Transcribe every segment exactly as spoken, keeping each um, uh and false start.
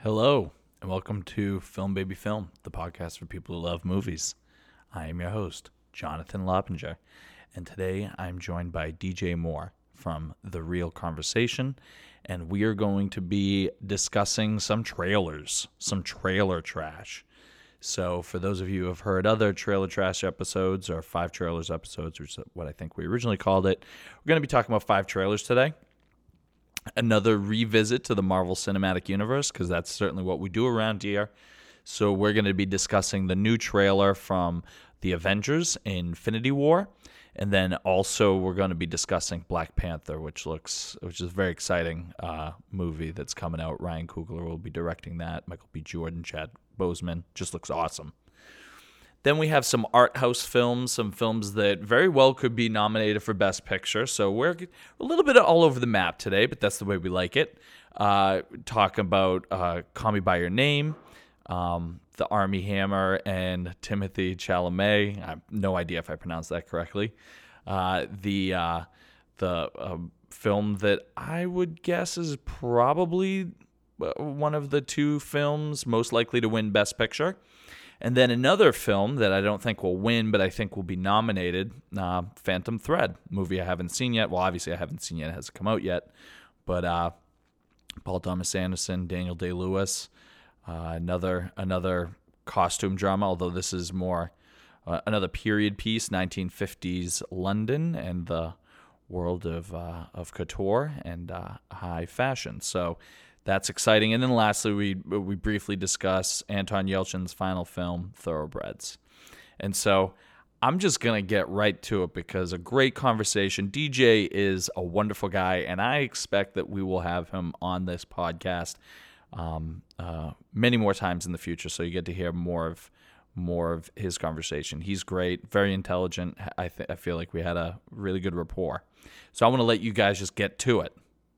Hello, and welcome to Film Baby Film, the podcast for people who love movies. I am your host, Jonathan Loppinger, and today I'm joined by D J Moore from The Real Conversation, and we are going to be discussing some trailers, some trailer trash. So for those of you who have heard other trailer trash episodes, or five trailers episodes, which is what I think we originally called it, we're going to be talking about five trailers today. Another revisit to the Marvel Cinematic Universe, because that's certainly what we do around here. So we're going to be discussing the new trailer from The Avengers: Infinity War, and then also we're going to be discussing Black Panther, which looks, which is a very exciting uh, movie that's coming out. Ryan Coogler will be directing that. Michael B. Jordan, Chad Boseman, just looks awesome. Then we have some art house films, some films that very well could be nominated for Best Picture. So we're a little bit all over the map today, but that's the way we like it. Uh, talk about uh, Call Me By Your Name, um, The Armie Hammer, and Timothée Chalamet. I have no idea if I pronounced that correctly. Uh, the uh, the uh, film that I would guess is probably one of the two films most likely to win Best Picture. And then another film that I don't think will win, but I think will be nominated, uh, Phantom Thread, movie I haven't seen yet. Well, obviously I haven't seen yet. It hasn't come out yet. But uh, Paul Thomas Anderson, Daniel Day-Lewis, uh, another another costume drama, although this is more uh, another period piece, nineteen fifties London and the world of, uh, of couture and uh, high fashion. So that's exciting. And then lastly, we we briefly discuss Anton Yelchin's final film, Thoroughbreds. And so I'm just going to get right to it because a great conversation. D J is a wonderful guy, and I expect that we will have him on this podcast um, uh, many more times in the future, so you get to hear more of more of his conversation. He's great, very intelligent. I, th- I feel like we had a really good rapport. So I want to let you guys just get to it.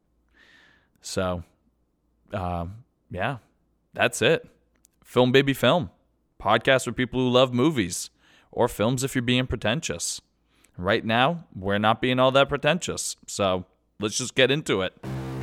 So... Um, yeah, that's it. Film Baby Film, podcast for people who love movies or films if you're being pretentious. Right now, we're not being all that pretentious, so let's just get into it.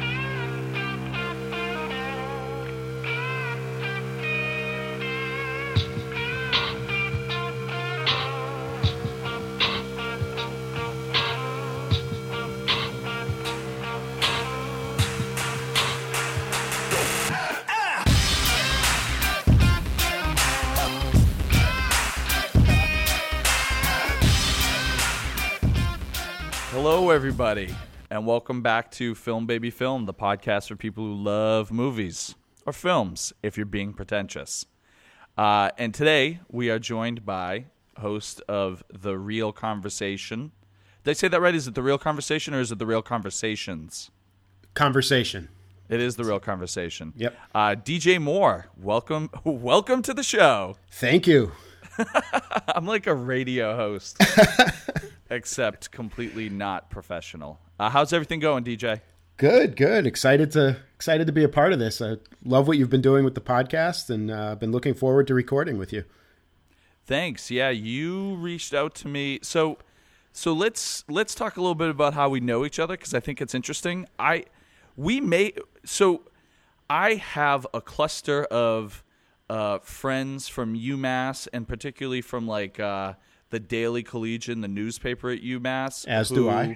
Hello, everybody, and welcome back to Film Baby Film, the podcast for people who love movies or films, if you're being pretentious. Uh, and today, we are joined by host of The Real Conversation. Did I say that right? Is it The Real Conversation, or is it The Real Conversations? Conversation. It is The Real Conversation. Yep. Uh, D J Moore, welcome, welcome to the show. Thank you. I'm like a radio host. Except completely not professional. Uh, how's everything going, D J? Good, good. Excited to excited to be a part of this. I love what you've been doing with the podcast, and uh, I've been looking forward to recording with you. Thanks. Yeah, you reached out to me. So, so let's let's talk a little bit about how we know each other, because I think it's interesting. I we may so I have a cluster of uh, friends from UMass, and particularly from like. Uh, the Daily Collegian, the newspaper at UMass. As who, do I.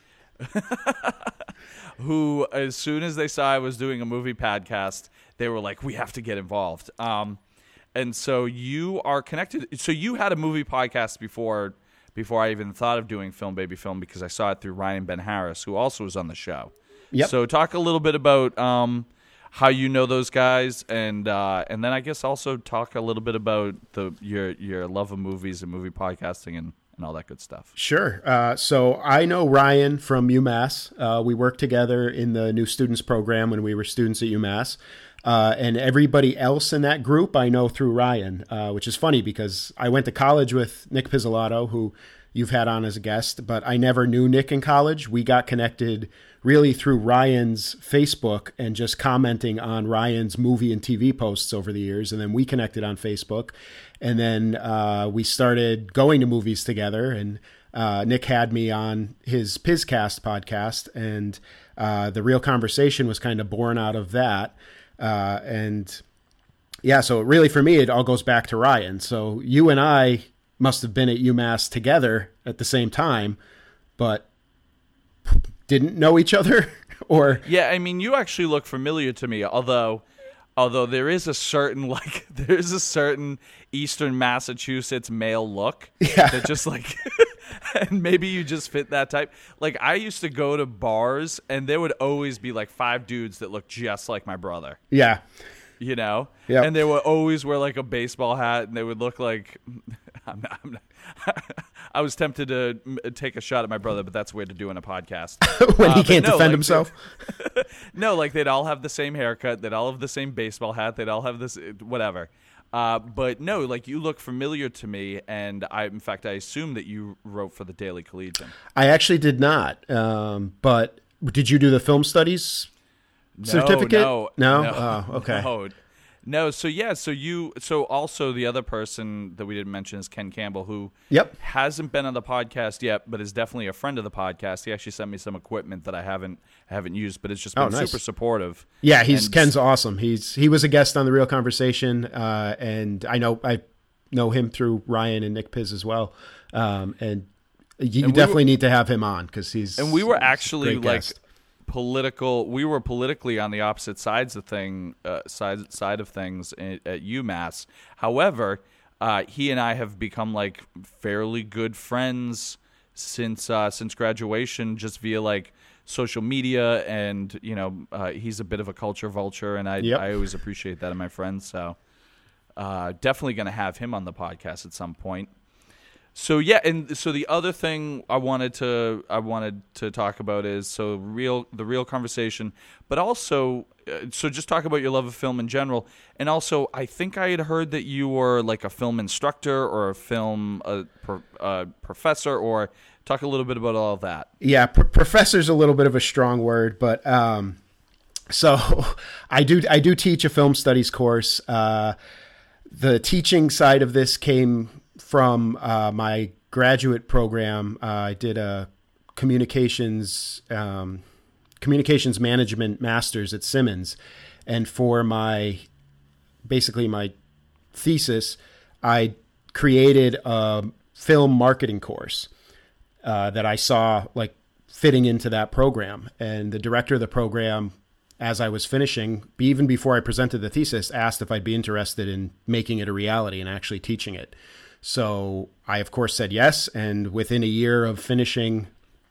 Who, as soon as they saw I was doing a movie podcast, they were like, we have to get involved. Um, and so you are connected. So you had a movie podcast before before I even thought of doing Film Baby Film, because I saw it through Ryan Ben Harris, who also was on the show. Yep. So talk a little bit about um, how you know those guys, and uh, and then I guess also talk a little bit about the your your love of movies and movie podcasting and, and all that good stuff. Sure. Uh, so I know Ryan from UMass. Uh, we worked together in the New Students Program when we were students at UMass. Uh, and everybody else in that group I know through Ryan, uh, which is funny because I went to college with Nick Pizzolatto, who you've had on as a guest, but I never knew Nick in college. We got connected really through Ryan's Facebook and just commenting on Ryan's movie and T V posts over the years. And then we connected on Facebook. And then uh, we started going to movies together. And uh, Nick had me on his Pizcast podcast. And uh, The Real Conversation was kind of born out of that. Uh, and yeah, so really for me, it all goes back to Ryan. So you and I must have been at UMass together at the same time, but didn't know each other. Or yeah, I mean, you actually look familiar to me, although although there is a certain like there is a certain Eastern Massachusetts male look yeah. that just like and maybe you just fit that type. Like I used to go to bars and there would always be like five dudes that looked just like my brother. Yeah. You know? Yep. And they would always wear like a baseball hat and they would look like I'm not, I'm not I was tempted to take a shot at my brother, but that's weird to do in a podcast. when uh, he can't no, defend like, himself. No, like they'd all have the same haircut. They'd all have the same baseball hat. They'd all have this, whatever. Uh, but no, like you look familiar to me. And I, in fact, I assume that you wrote for the Daily Collegian. I actually did not. Um, but did you do the film studies certificate? No, no. no, no? Oh, okay. No. No, so yeah, so you, so also the other person that we didn't mention is Ken Campbell, who yep. hasn't been on the podcast yet, but is definitely a friend of the podcast. He actually sent me some equipment that I haven't haven't used, but it's just been oh, nice. super supportive. Yeah, he's and, Ken's awesome. He's he was a guest on the Real Conversation, uh, and I know I know him through Ryan and Nick Piz as well. Um, and you, and you definitely we were, need to have him on because he's and we were actually like. Guest. Political. We were politically on the opposite sides of thing, uh, side side of things at, at UMass. However, uh, he and I have become like fairly good friends since uh, since graduation, just via like social media, and you know, uh, he's a bit of a culture vulture, and I yep. I always appreciate that in my friends. So, uh, definitely going to have him on the podcast at some point. So yeah, and so the other thing I wanted to I wanted to talk about is so real the real conversation, but also uh, so just talk about your love of film in general, and also I think I had heard that you were like a film instructor or a film uh, pro, uh, professor, or talk a little bit about all of that. Yeah, pr- professor's a little bit of a strong word, but um, so I do I do teach a film studies course. Uh, the teaching side of this came from uh, my graduate program. uh, I did a communications um, communications management master's at Simmons, and for my basically my thesis, I created a film marketing course uh, that I saw like fitting into that program. And the director of the program, as I was finishing, even before I presented the thesis, asked if I'd be interested in making it a reality and actually teaching it. So I, of course, said yes. And within a year of finishing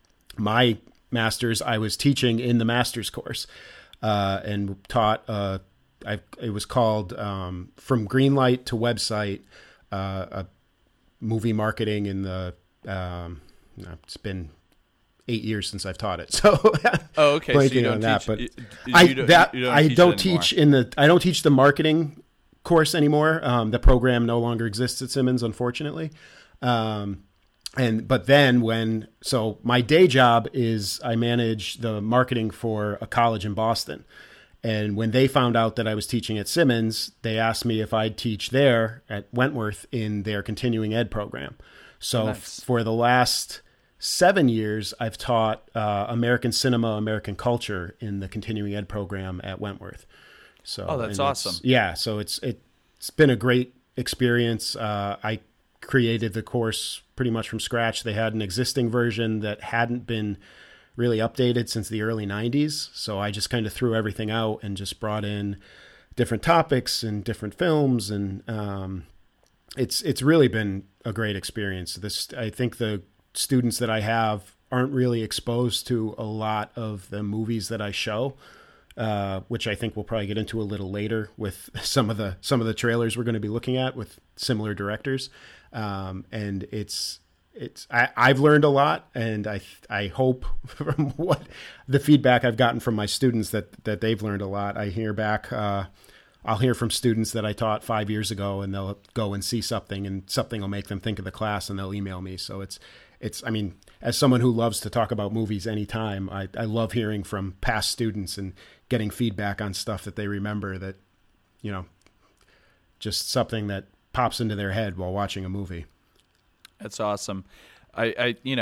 my master's, I was teaching in the master's course uh, and taught, uh, I, it was called um, From Greenlight to Website, uh, a movie marketing in the, um, it's been eight years since I've taught it. So oh, okay. So you don't on that, teach, but you, you I, don't, that, you don't I teach don't teach in the, I don't teach the marketing course anymore. Um, the program no longer exists at Simmons, unfortunately. Um, and, but then when, so my day job is I manage the marketing for a college in Boston. And when they found out that I was teaching at Simmons, they asked me if I'd teach there at Wentworth in their continuing ed program. So nice. For the last seven years, I've taught uh, American cinema, American culture in the continuing ed program at Wentworth. So, oh, that's awesome. Yeah, so it's it, it's been a great experience. Uh, I created the course pretty much from scratch. They had an existing version that hadn't been really updated since the early nineties. So I just kind of threw everything out and just brought in different topics and different films. And um, it's it's really been a great experience. This I think the students that I have aren't really exposed to a lot of the movies that I show. Uh, which I think we'll probably get into a little later with some of the some of the trailers we're going to be looking at with similar directors, um, and it's it's I, I've learned a lot, and I I hope from what the feedback I've gotten from my students that that they've learned a lot. I hear back. Uh, I'll hear from students that I taught five years ago, and they'll go and see something, and something will make them think of the class, and they'll email me. So it's it's I mean, as someone who loves to talk about movies anytime, I, I love hearing from past students and getting feedback on stuff that they remember that, you know, just something that pops into their head while watching a movie. That's awesome. I, I you know,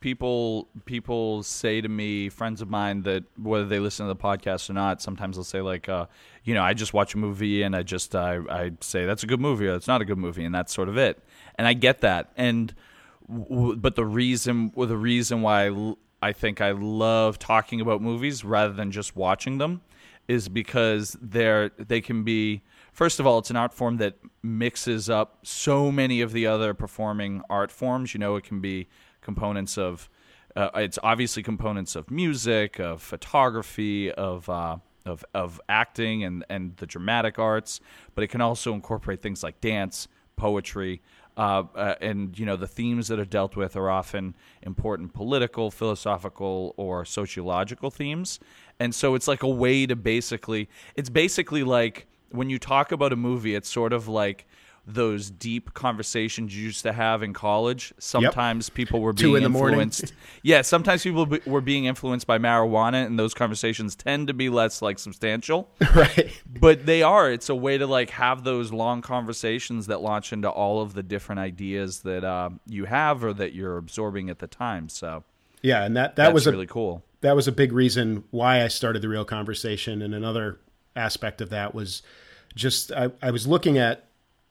people people say to me, friends of mine, that whether they listen to the podcast or not, sometimes they'll say like, uh, you know, I just watch a movie and I just I, I say that's a good movie or that's not a good movie, and that's sort of it. And I get that. And w- but the reason well, the reason why I, l- I think I love talking about movies rather than just watching them is because they're they can be. First of all, it's an art form that mixes up so many of the other performing art forms. You know, it can be components of, uh, it's obviously components of music, of photography, of uh, of of acting and, and the dramatic arts, but it can also incorporate things like dance, poetry, uh, uh, and, you know, the themes that are dealt with are often important political, philosophical, or sociological themes. And so it's like a way to basically, it's basically like, when you talk about a movie, it's sort of like those deep conversations you used to have in college. Sometimes yep. people were being Two in the influenced. yeah, sometimes people be, were being influenced by marijuana, and those conversations tend to be less like substantial. Right. But they are. It's a way to like have those long conversations that launch into all of the different ideas that uh, you have or that you're absorbing at the time. So yeah, and that that was really a, cool. That was a big reason why I started The Real Conversation, and another aspect of that was just I, I was looking at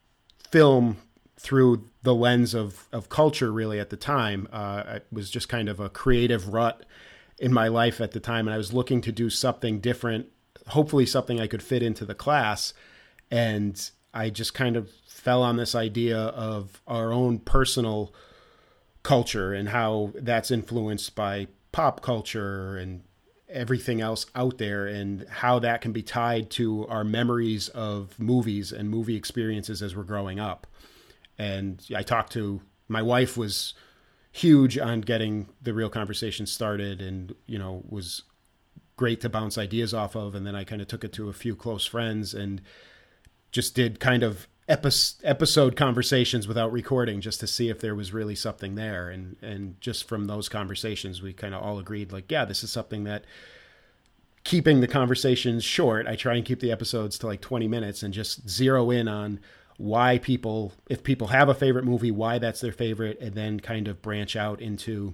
film through the lens of, of culture really at the time. Uh, it was just kind of a creative rut in my life at the time, and I was looking to do something different, hopefully something I could fit into the class. And I just kind of fell on this idea of our own personal culture and how that's influenced by pop culture and everything else out there, and how that can be tied to our memories of movies and movie experiences as we're growing up. And I talked to my wife, was huge on getting The Real Conversation started, and, you know, was great to bounce ideas off of. And then I kind of took it to a few close friends and just did kind of epi- episode conversations without recording, just to see if there was really something there. And, and just from those conversations, we kind of all agreed, like, yeah, this is something that, keeping the conversations short, I try and keep the episodes to like twenty minutes and just zero in on why people, if people have a favorite movie, why that's their favorite, and then kind of branch out into,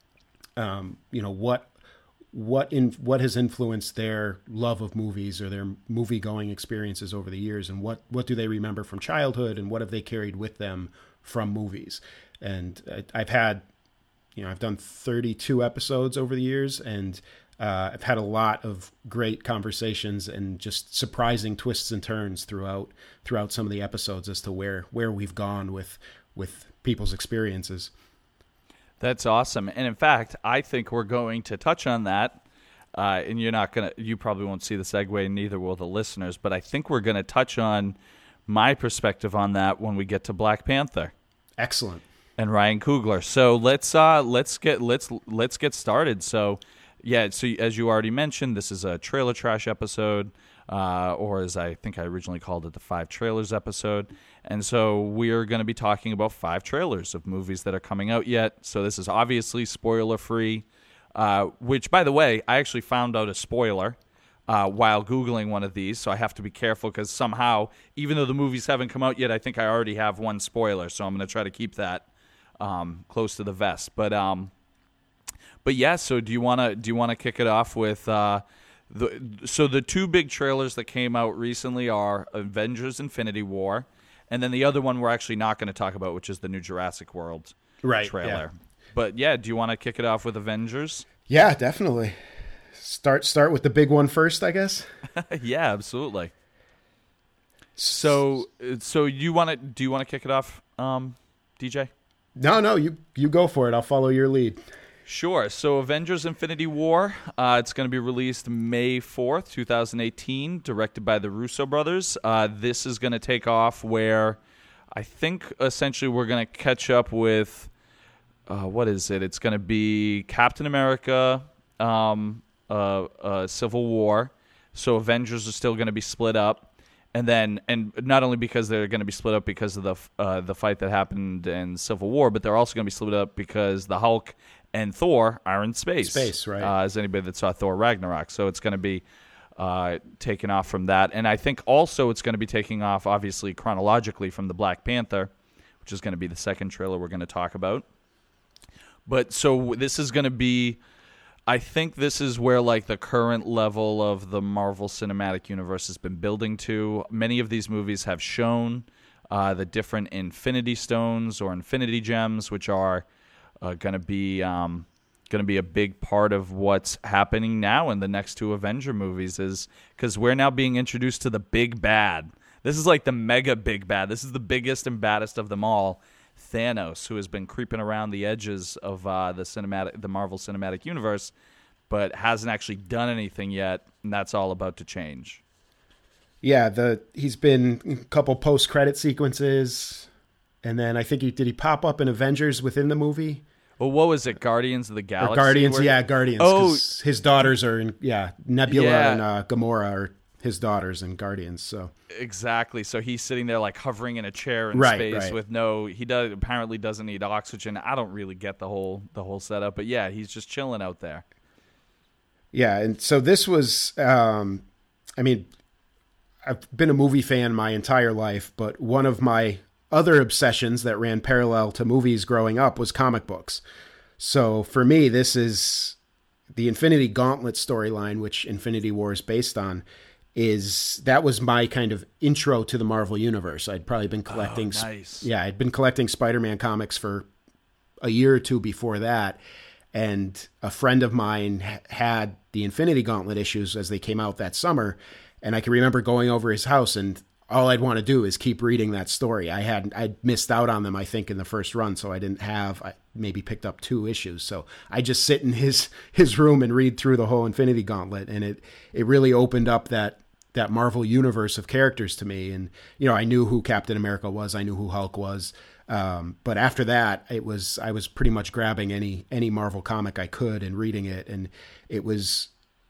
um, you know, what, what in what has influenced their love of movies or their movie going experiences over the years, and what, what do they remember from childhood, and what have they carried with them from movies. And I, I've had, you know, I've done thirty-two episodes over the years, and Uh, I've had a lot of great conversations and just surprising twists and turns throughout throughout some of the episodes as to where where we've gone with with people's experiences. That's awesome. And in fact, I think we're going to touch on that. Uh, and you're not gonna, you probably won't see the segue, neither will the listeners. But I think we're going to touch on my perspective on that when we get to Black Panther. Excellent. And Ryan Coogler. So let's uh, let's get let's let's get started. So. Yeah, so as you already mentioned, this is a trailer trash episode, uh, or as I think I originally called it, the five trailers episode. And so we are going to be talking about five trailers of movies that are coming out yet. So this is obviously spoiler-free, uh, which, by the way, I actually found out a spoiler uh, while Googling one of these. So I have to be careful because somehow, even though the movies haven't come out yet, I think I already have one spoiler. So I'm going to try to keep that um, close to the vest. But... Um, But yeah, so do you want to do you want to kick it off with uh, the so the two big trailers that came out recently are Avengers: Infinity War, and then the other one we're actually not going to talk about, which is the new Jurassic World right, trailer. Yeah. But yeah, do you want to kick it off with Avengers? Yeah, definitely. Start start with the big one first, I guess. Yeah, absolutely. So so you want to do you want to kick it off, um, D J? No, no, you you go for it. I'll follow your lead. Sure. So Avengers Infinity War, uh, it's going to be released May fourth, twenty eighteen, directed by the Russo brothers. Uh, this is going to take off where I think essentially we're going to catch up with, uh, what is it? It's going to be Captain America, um, uh, uh, Civil War. So Avengers are still going to be split up. And then, and not only because they're going to be split up because of the uh, the fight that happened in Civil War, but they're also going to be split up because the Hulk and Thor are in space. Space, right. Uh, as anybody that saw Thor Ragnarok. So it's going to be uh, taken off from that. And I think also it's going to be taking off, obviously, chronologically from the Black Panther, which is going to be the second trailer we're going to talk about. But so this is going to be, I think this is where like the current level of the Marvel Cinematic Universe has been building to. Many of these movies have shown uh, the different Infinity Stones or Infinity Gems, which are uh, going to be um, going to be a big part of what's happening now in the next two Avenger movies. Is because we're now being introduced to the big bad. This is like the mega big bad. This is the biggest and baddest of them all. Thanos, who has been creeping around the edges of uh, the cinematic, the Marvel Cinematic Universe, but hasn't actually done anything yet, and that's all about to change. Yeah, the he's been in a couple post-credit sequences, and then I think he did he pop up in Avengers within the movie? Well, what was it, Guardians of the Galaxy? Or Guardians, where... yeah, Guardians. Oh, his daughters are in, yeah, Nebula yeah. and uh, Gamora are his daughters in Guardians. So exactly. So he's sitting there like hovering in a chair in right, space right. with no. He does apparently doesn't need oxygen. I don't really get the whole the whole setup, but yeah, he's just chilling out there. Yeah, and so this was. Um, I mean, I've been a movie fan my entire life, but one of my other obsessions that ran parallel to movies growing up was comic books. So for me, this is the Infinity Gauntlet storyline, which Infinity War is based on. Is that was my kind of intro to the Marvel Universe. I'd probably been collecting, oh, nice. yeah, I'd been collecting Spider-Man comics for a year or two before that, and a friend of mine had the Infinity Gauntlet issues as they came out that summer, and I can remember going over his house, and all I'd want to do is keep reading that story. I had I'd missed out on them, I think, in the first run, so I didn't have. I maybe picked up two issues, so I just sit in his his room and read through the whole Infinity Gauntlet, and it it really opened up that. that Marvel universe of characters to me. And, you know, I knew who Captain America was. I knew who Hulk was. Um, but after that, it was, I was pretty much grabbing any, any Marvel comic I could and reading it. And it was,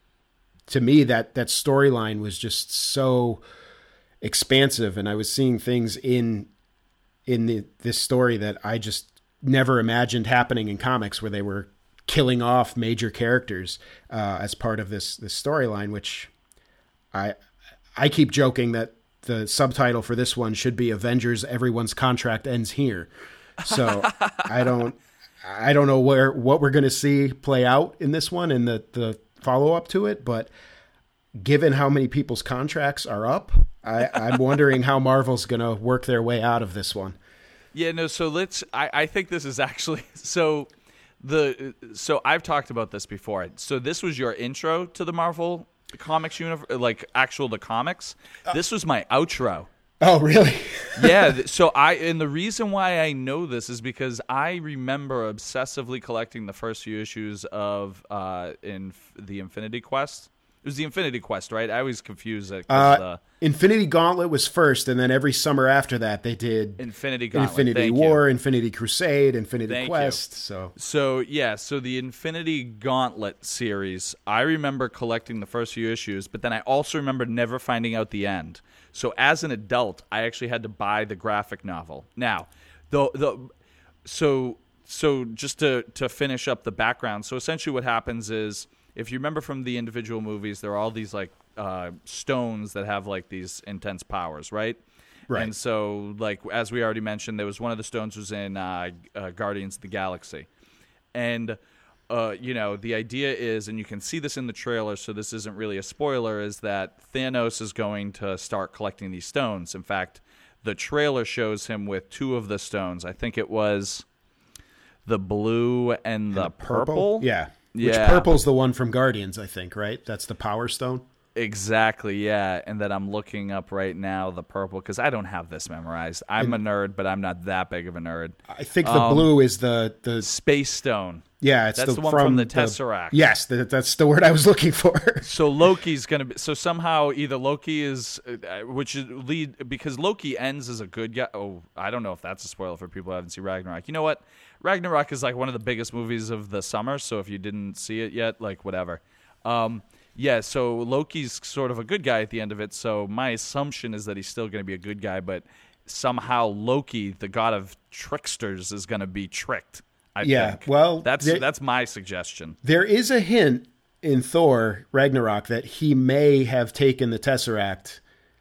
to me, that, that storyline was just so expansive. And I was seeing things in, in the, this story that I just never imagined happening in comics, where they were killing off major characters, uh, as part of this, this storyline, which I, I keep joking that the subtitle for this one should be Avengers: Everyone's Contract Ends Here. So I don't, I don't know where, what we're going to see play out in this one and the, the follow up to it. But given how many people's contracts are up, I, I'm wondering how Marvel's going to work their way out of this one. Yeah, no. So let's, I, I think this is actually, so the, so I've talked about this before. So this was your intro to the Marvel comics universe, like actual the comics. This was my outro. Oh, really? Yeah. So I, and the reason why I know this is because I remember obsessively collecting the first few issues of uh, in the Infinity Quest. It was the Infinity Quest, right? I always confuse it. Uh, the Infinity Gauntlet was first, and then every summer after that, they did Infinity Gauntlet, Infinity Thank War, you. Infinity Crusade, Infinity Thank Quest. You. So, so yeah, so the Infinity Gauntlet series, I remember collecting the first few issues, but then I also remember never finding out the end. So as an adult, I actually had to buy the graphic novel. Now, the the so so just to to finish up the background. So essentially, what happens is, if you remember from the individual movies, there are all these like uh, stones that have like these intense powers, right? Right. And so, like as we already mentioned, there was one of the stones was in uh, uh, Guardians of the Galaxy, and uh, you know the idea is, and you can see this in the trailer, so this isn't really a spoiler, is that Thanos is going to start collecting these stones. In fact, the trailer shows him with two of the stones. I think it was the blue and, and the, the purple. purple. Yeah. Which yeah. purple's the one from Guardians, I think, right? That's the Power Stone. Exactly, yeah. And then I'm looking up right now the purple, because I don't have this memorized. I'm and, a nerd, but I'm not that big of a nerd. I think the um, blue is the, the Space Stone. Yeah, it's that's the, the one from, from the Tesseract. The, yes, the, that's the word I was looking for. So Loki's gonna be. So somehow either Loki is, uh, which is lead because Loki ends as a good guy. Oh, I don't know if that's a spoiler for people who haven't seen Ragnarok. You know what? Ragnarok is like one of the biggest movies of the summer. So if you didn't see it yet, like whatever. Um, yeah. So Loki's sort of a good guy at the end of it. So my assumption is that he's still going to be a good guy, but somehow Loki, the god of tricksters, is going to be tricked. I yeah, think. well, that's there, that's my suggestion. There is a hint in Thor Ragnarok that he may have taken the Tesseract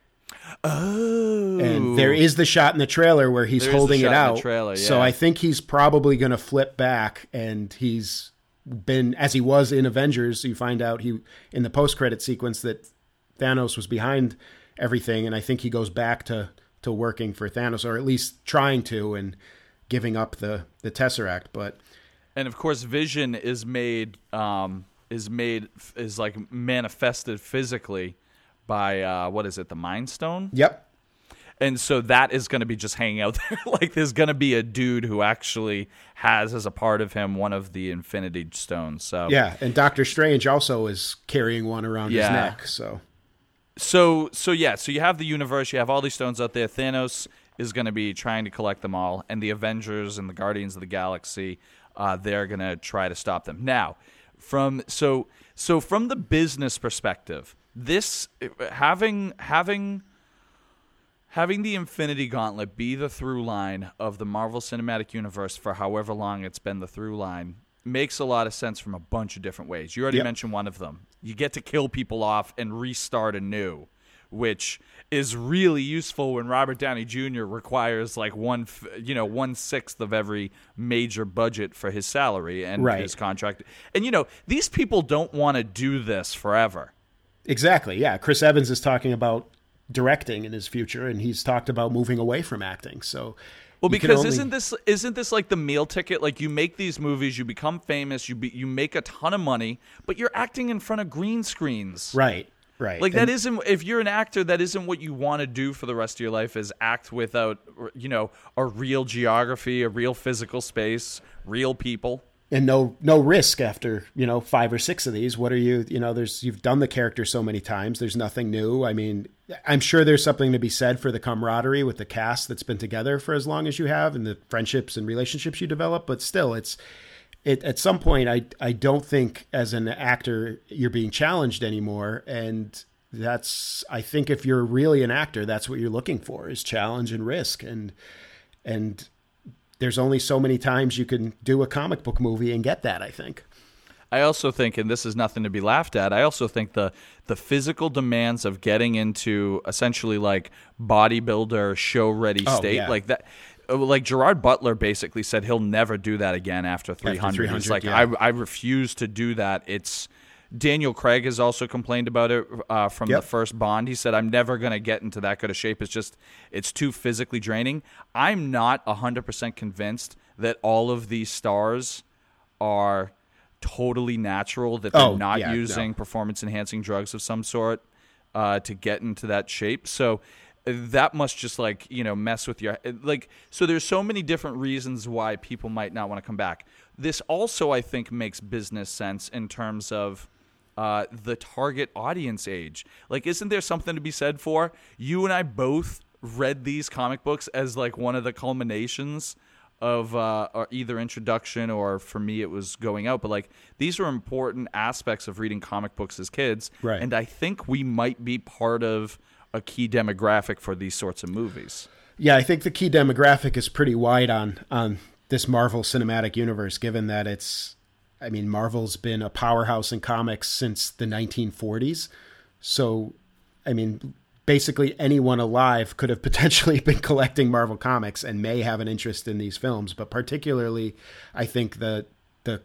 Oh. And there is the shot in the trailer where he's There is the holding it shot in the out. trailer, So yeah. I think he's probably going to flip back, and he's been, as he was in Avengers, you find out he in the post-credit sequence that Thanos was behind everything, and I think he goes back to, to working for Thanos, or at least trying to, and giving up the, the Tesseract. But And of course, Vision is made um, is made is like manifested physically by uh, what is it, the Mind Stone? yep. And so that is going to be just hanging out there. Like there's going to be a dude who actually has as a part of him one of the Infinity Stones. So Yeah, and Doctor Strange also is carrying one around Yeah. his neck. So So so yeah, so you have the universe, you have all these stones out there. Thanos is going to be trying to collect them all, and the Avengers and the Guardians of the Galaxy, uh, they're going to try to stop them. Now, from so so from the business perspective, this having having having the Infinity Gauntlet be the through line of the Marvel Cinematic Universe for however long it's been the through line makes a lot of sense from a bunch of different ways. You already Yep. mentioned one of them. You get to kill people off and restart anew, which is really useful when Robert Downey Junior requires like one, f- you know, one sixth of every major budget for his salary and Right. his contract. And you know, these people don't want to do this forever. exactly, yeah. Chris Evans is talking about directing in his future, and he's talked about moving away from acting. So, Well, you can because only- isn't this isn't this like the meal ticket? Like you make these movies, you become famous, you be, you make a ton of money, but you're acting in front of green screens. right, right, Like And- that isn't, if you're an actor, that isn't what you want to do for the rest of your life, is act without, you know, a real geography, a real physical space, real people. and no no risk after, you know, five or six of these. What are you, you know, there's you've done the character so many times. There's nothing new. I mean, I'm sure there's something to be said for the camaraderie with the cast that's been together for as long as you have, and the friendships and relationships you develop, but still it's it at some point I I don't think as an actor you're being challenged anymore, and that's I think if you're really an actor, that's what you're looking for, is challenge and risk, and and there's only so many times you can do a comic book movie and get that, I think. I also think, and this is nothing to be laughed at, I also think the the physical demands of getting into essentially like bodybuilder show ready Oh, state, yeah. like that, like Gerard Butler basically said he'll never do that again after three hundred. He's 300, like, yeah. I, I refuse to do that. It's Daniel Craig has also complained about it uh, from Yep. the first Bond. He said, I'm never going to get into that good a shape. It's just, it's too physically draining. I'm not one hundred percent convinced that all of these stars are totally natural, that they're Oh, not yeah, using no. performance-enhancing drugs of some sort uh, to get into that shape. So uh, that must just like, you know, mess with your, like, so there's so many different reasons why people might not want to come back. This also, I think, makes business sense in terms of uh, the target audience age. Like, isn't there something to be said for, you and I both read these comic books as like one of the culminations of uh, or either introduction, or for me it was going out, but like these are important aspects of reading comic books as kids, Right. and I think we might be part of a key demographic for these sorts of movies. Yeah, I think the key demographic is pretty wide on on this Marvel Cinematic Universe, given that it's, I mean, Marvel's been a powerhouse in comics since the nineteen forties. So, I mean, basically anyone alive could have potentially been collecting Marvel comics and may have an interest in these films. But particularly, I think the the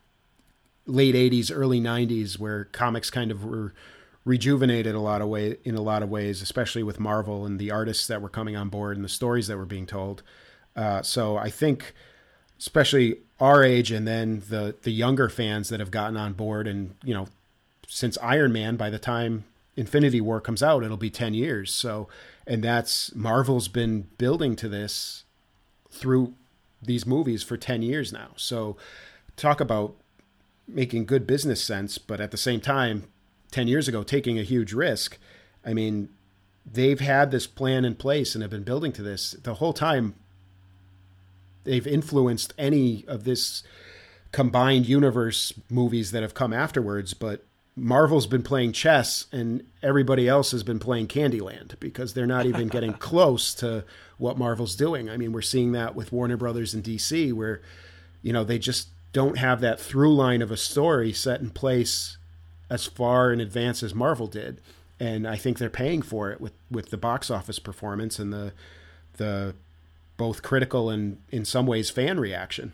late eighties, early nineties, where comics kind of were rejuvenated a lot of way in a lot of ways, especially with Marvel and the artists that were coming on board and the stories that were being told. Uh, so I think, especially our age, and then the the younger fans that have gotten on board, and you know, since Iron Man, by the time Infinity War comes out, it'll be ten years. So, and that's, Marvel's been building to this through these movies for ten years now. So talk about making good business sense, but at the same time, ten years ago, taking a huge risk. I mean, they've had this plan in place and have been building to this the whole time. They've influenced any of this combined universe movies that have come afterwards, but Marvel's been playing chess and everybody else has been playing Candyland, because they're not even getting close to what Marvel's doing. I mean, we're seeing that with Warner Brothers and D C, where, you know, they just don't have that through line of a story set in place as far in advance as Marvel did. and I think they're paying for it with, with the box office performance and the the both critical and in some ways fan reaction.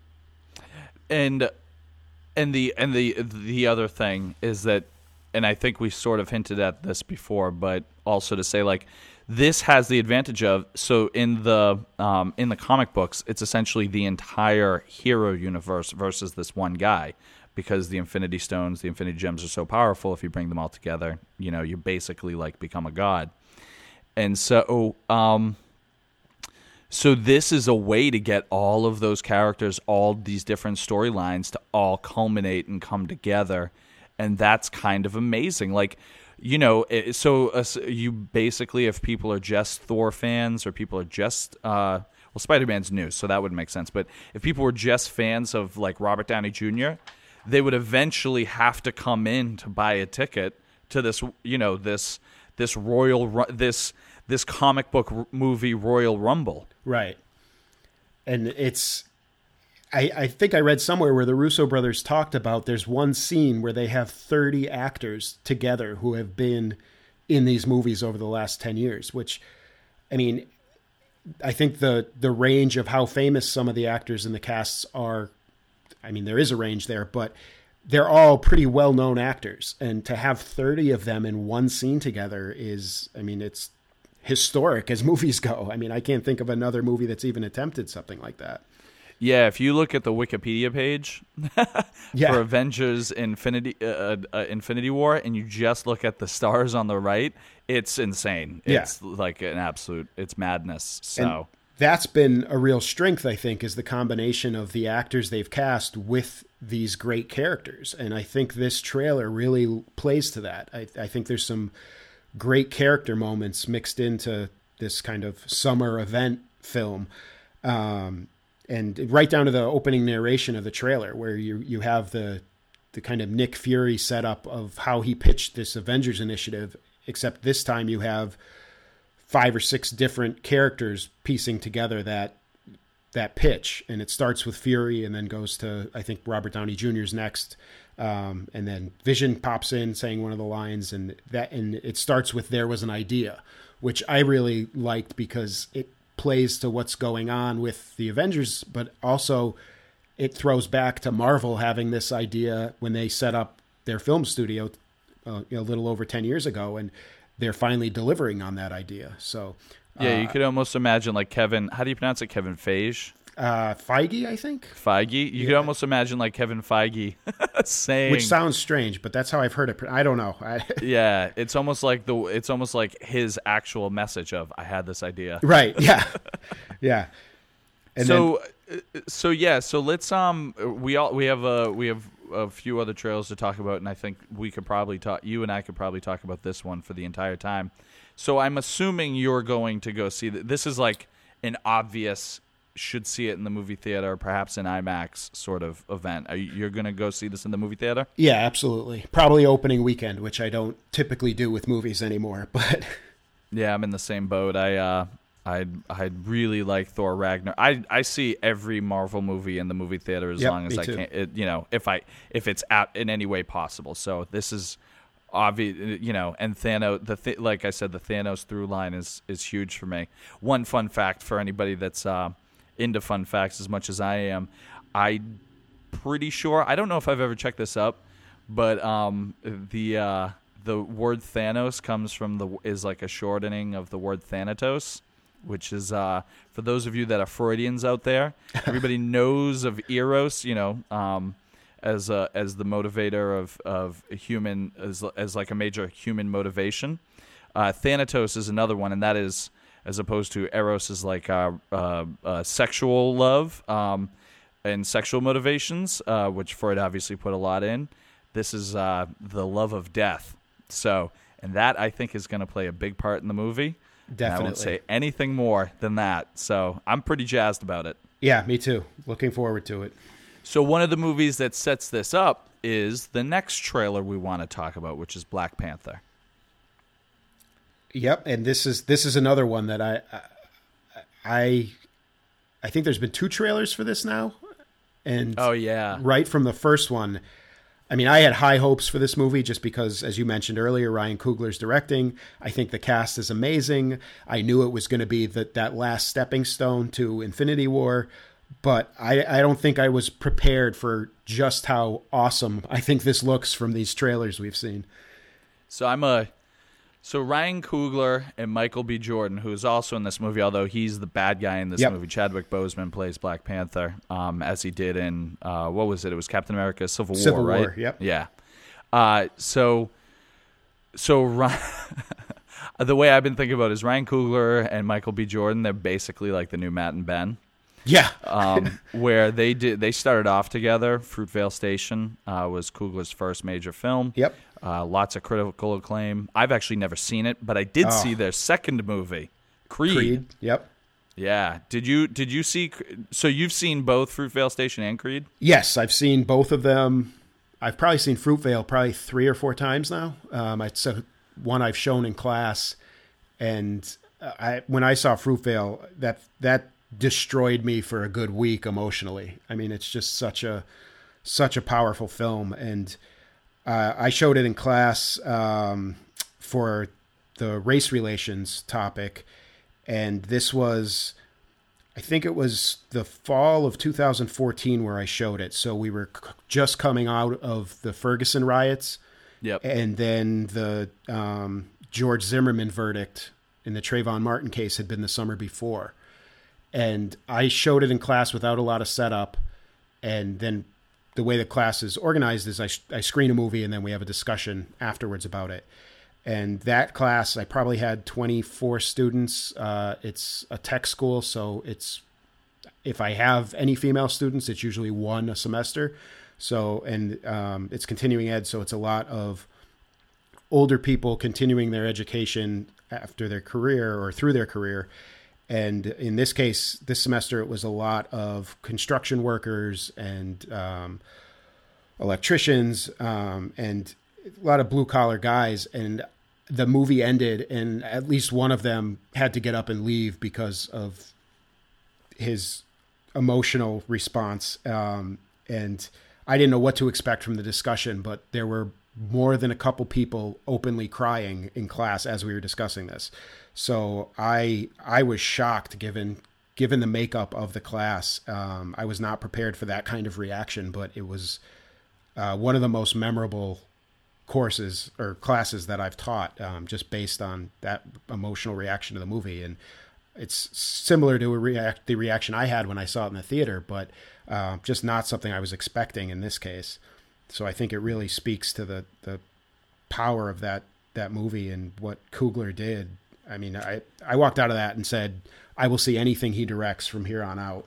And and the and the the other thing is that, and I think we sort of hinted at this before, but also to say, like, this has the advantage of, so in the um, in the comic books, it's essentially the entire hero universe versus this one guy, because the Infinity Stones, the Infinity Gems are so powerful. If you bring them all together, you know, you basically like become a god. And so, um, so this is a way to get all of those characters, all these different storylines to all culminate and come together. And that's kind of amazing. Like, you know, so uh, you basically, if people are just Thor fans or people are just, uh, well, Spider-Man's new, so that would make sense. But if people were just fans of, like, Robert Downey Junior, they would eventually have to come in to buy a ticket to this, you know, this this royal, this this comic book movie Royal Rumble. Right. And it's, I, I think I read somewhere where the Russo brothers talked about there's one scene where they have thirty actors together who have been in these movies over the last ten years, which, I mean, I think the, the range of how famous some of the actors in the casts are, I mean, there is a range there, but they're all pretty well-known actors. And to have thirty of them in one scene together is, I mean, it's historic as movies go. I mean, I can't think of another movie that's even attempted something like that. Yeah, if you look at the Wikipedia page yeah. for Avengers Infinity uh, uh, Infinity War, and you just look at the stars on the right, it's insane. It's yeah. like an absolute, it's madness. So and that's been a real strength, I think, is the combination of the actors they've cast with these great characters. And I think this trailer really plays to that. I, I think there's some great character moments mixed into this kind of summer event film. Um, and right down to the opening narration of the trailer, where you, you have the, the kind of Nick Fury setup of how he pitched this Avengers initiative, except this time you have five or six different characters piecing together that that pitch, and it starts with Fury and then goes to, I think, Robert Downey Junior's next, um, and then Vision pops in saying one of the lines, and that and it starts with "There was an idea," which I really liked because it plays to what's going on with the Avengers, but also it throws back to Marvel having this idea when they set up their film studio uh, a little over ten years ago, and they're finally delivering on that idea. So yeah, you uh, could almost imagine like Kevin, how do you pronounce it? Kevin Feige? Uh, Feige, I think. Feige? You yeah. could almost imagine like Kevin Feige saying, which sounds strange, but that's how I've heard it. I don't know. yeah, it's almost like the it's almost like his actual message of I had this idea. Right. Yeah. yeah. And so then, so yeah, so let's um we all we have a we have a few other trailers to talk about, and I think we could probably talk you and I could probably talk about this one for the entire time. So I'm assuming you're going to go see that. This is like an obvious should see it in the movie theater, perhaps in IMAX sort of event. Are you, you're going to go see this in the movie theater? Yeah, absolutely. Probably opening weekend, which I don't typically do with movies anymore. But yeah, I'm in the same boat. I uh, I'd I'd really like Thor Ragnarok. I I see every Marvel movie in the movie theater as yep, long as I too. can. It, you know, if I if it's at in any way possible. So this is obvious, you know. And Thanos, the th- like I said, the Thanos through line is is huge for me. One fun fact for anybody that's uh, into fun facts as much as I am, I'm pretty sure. I don't know if I've ever checked this up, but um, the uh, the word Thanos comes from the is like a shortening of the word Thanatos, which is, uh, for those of you that are Freudians out there, everybody knows of Eros, you know, um, as a, as the motivator of, of a human, as, as like a major human motivation. Uh, Thanatos is another one, and that is, as opposed to Eros, is like uh, uh, uh, sexual love um, and sexual motivations, uh, which Freud obviously put a lot in. This is uh, the love of death. So, and that I think is going to play a big part in the movie. Definitely. I won't say anything more than that. So I'm pretty jazzed about it. Yeah, me too. Looking forward to it. So one of the movies that sets this up is the next trailer we want to talk about, which is Black Panther. Yep, and this is this is another one that I I I think there's been two trailers for this now. And oh yeah. Right from the first one, I mean, I had high hopes for this movie just because, as you mentioned earlier, Ryan Coogler's directing. I think the cast is amazing. I knew it was going to be the, that last stepping stone to Infinity War, but I, I don't think I was prepared for just how awesome I think this looks from these trailers we've seen. So I'm a so Ryan Coogler and Michael B. Jordan, who is also in this movie, although he's the bad guy in this Yep. movie. Chadwick Boseman plays Black Panther, um, as he did in uh, what was it? It was Captain America: Civil War, Civil right? War, yep. Yeah. Uh, so, so Ryan, the way I've been thinking about it is Ryan Coogler and Michael B. Jordan. They're basically like the new Matt and Ben. Yeah. um, where they did they started off together. Fruitvale Station uh, was Coogler's first major film. Yep. Uh, lots of critical acclaim. I've actually never seen it, but I did Oh. see their second movie, Creed. Creed. Yep. Yeah. Did you did you see? So you've seen both Fruitvale Station and Creed? Yes, I've seen both of them. I've probably seen Fruitvale probably three or four times now. Um, it's a, one I've shown in class, and I when I saw Fruitvale, that that destroyed me for a good week emotionally. I mean, it's just such a such a powerful film, and uh, I showed it in class um, for the race relations topic, and this was, I think it was the fall of two thousand fourteen where I showed it. So we were c- just coming out of the Ferguson riots, Yep. and then the um, George Zimmerman verdict in the Trayvon Martin case had been the summer before. And I showed it in class without a lot of setup. And then the way the class is organized is I, I screen a movie and then we have a discussion afterwards about it. And that class, I probably had twenty-four students. Uh, it's a tech school, so it's if I have any female students, it's usually one a semester. So, and um, it's continuing ed, so it's a lot of older people continuing their education after their career or through their career. And in this case, this semester, it was a lot of construction workers and um, electricians um, and a lot of blue collar guys. And the movie ended and at least one of them had to get up and leave because of his emotional response. Um, and I didn't know what to expect from the discussion, but there were more than a couple people openly crying in class as we were discussing this. So I I was shocked given given the makeup of the class. Um, I was not prepared for that kind of reaction, but it was uh, one of the most memorable courses or classes that I've taught, um, just based on that emotional reaction to the movie. And it's similar to a react the reaction I had when I saw it in the theater, but uh, just not something I was expecting in this case. So I think it really speaks to the the power of that that movie and what Coogler did. I mean, I, I walked out of that and said, I will see anything he directs from here on out.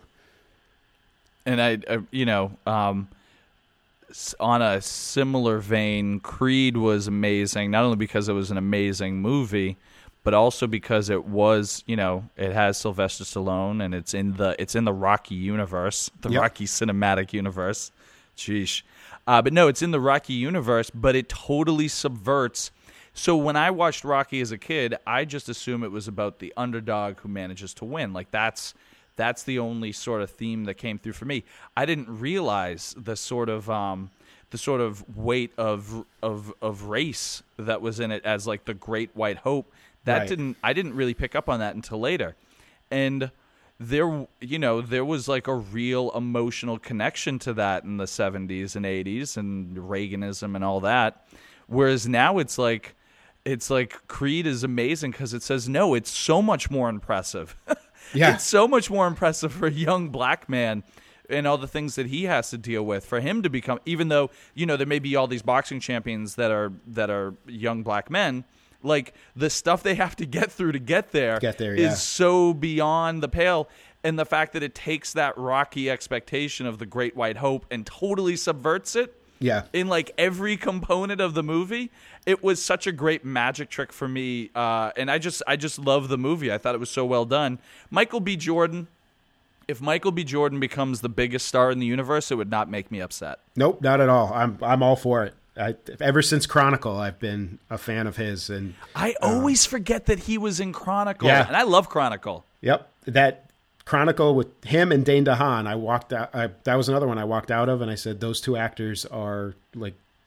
And I, I you know, um, s- on a similar vein, Creed was amazing, not only because it was an amazing movie, but also because it was, you know, it has Sylvester Stallone and it's in the it's in the Rocky universe, the Yep. Rocky cinematic universe. Sheesh. Uh, but no, it's in the Rocky universe, but it totally subverts. So when I watched Rocky as a kid, I just assumed it was about the underdog who manages to win. Like that's that's the only sort of theme that came through for me. I didn't realize the sort of um, the sort of weight of of of race that was in it as like the Great White Hope. That Right. didn't I didn't really pick up on that until later, and there you know there was like a real emotional connection to that in the seventies and eighties and Reaganism and all that. Whereas now it's like. It's like Creed is amazing because it says, no, it's so much more impressive. Yeah. It's so much more impressive for a young black man and all the things that he has to deal with for him to become, even though, you know, there may be all these boxing champions that are that are young black men, like the stuff they have to get through to get there, Get there, is yeah. so beyond the pale. And the fact that it takes that Rocky expectation of the Great White Hope and totally subverts it, Yeah. in like every component of the movie, it was such a great magic trick for me, uh, and I just I just love the movie. I thought it was so well done. Michael B. Jordan, if Michael B. Jordan becomes the biggest star in the universe, it would not make me upset. Nope, not at all. I'm I'm all for it. I, ever since Chronicle, I've been a fan of his. And I always forget that he was in Chronicle, Yeah. and I love Chronicle. Yep, that Chronicle with him and Dane DeHaan, I walked out. I, that was another one I walked out of, and I said those two actors are like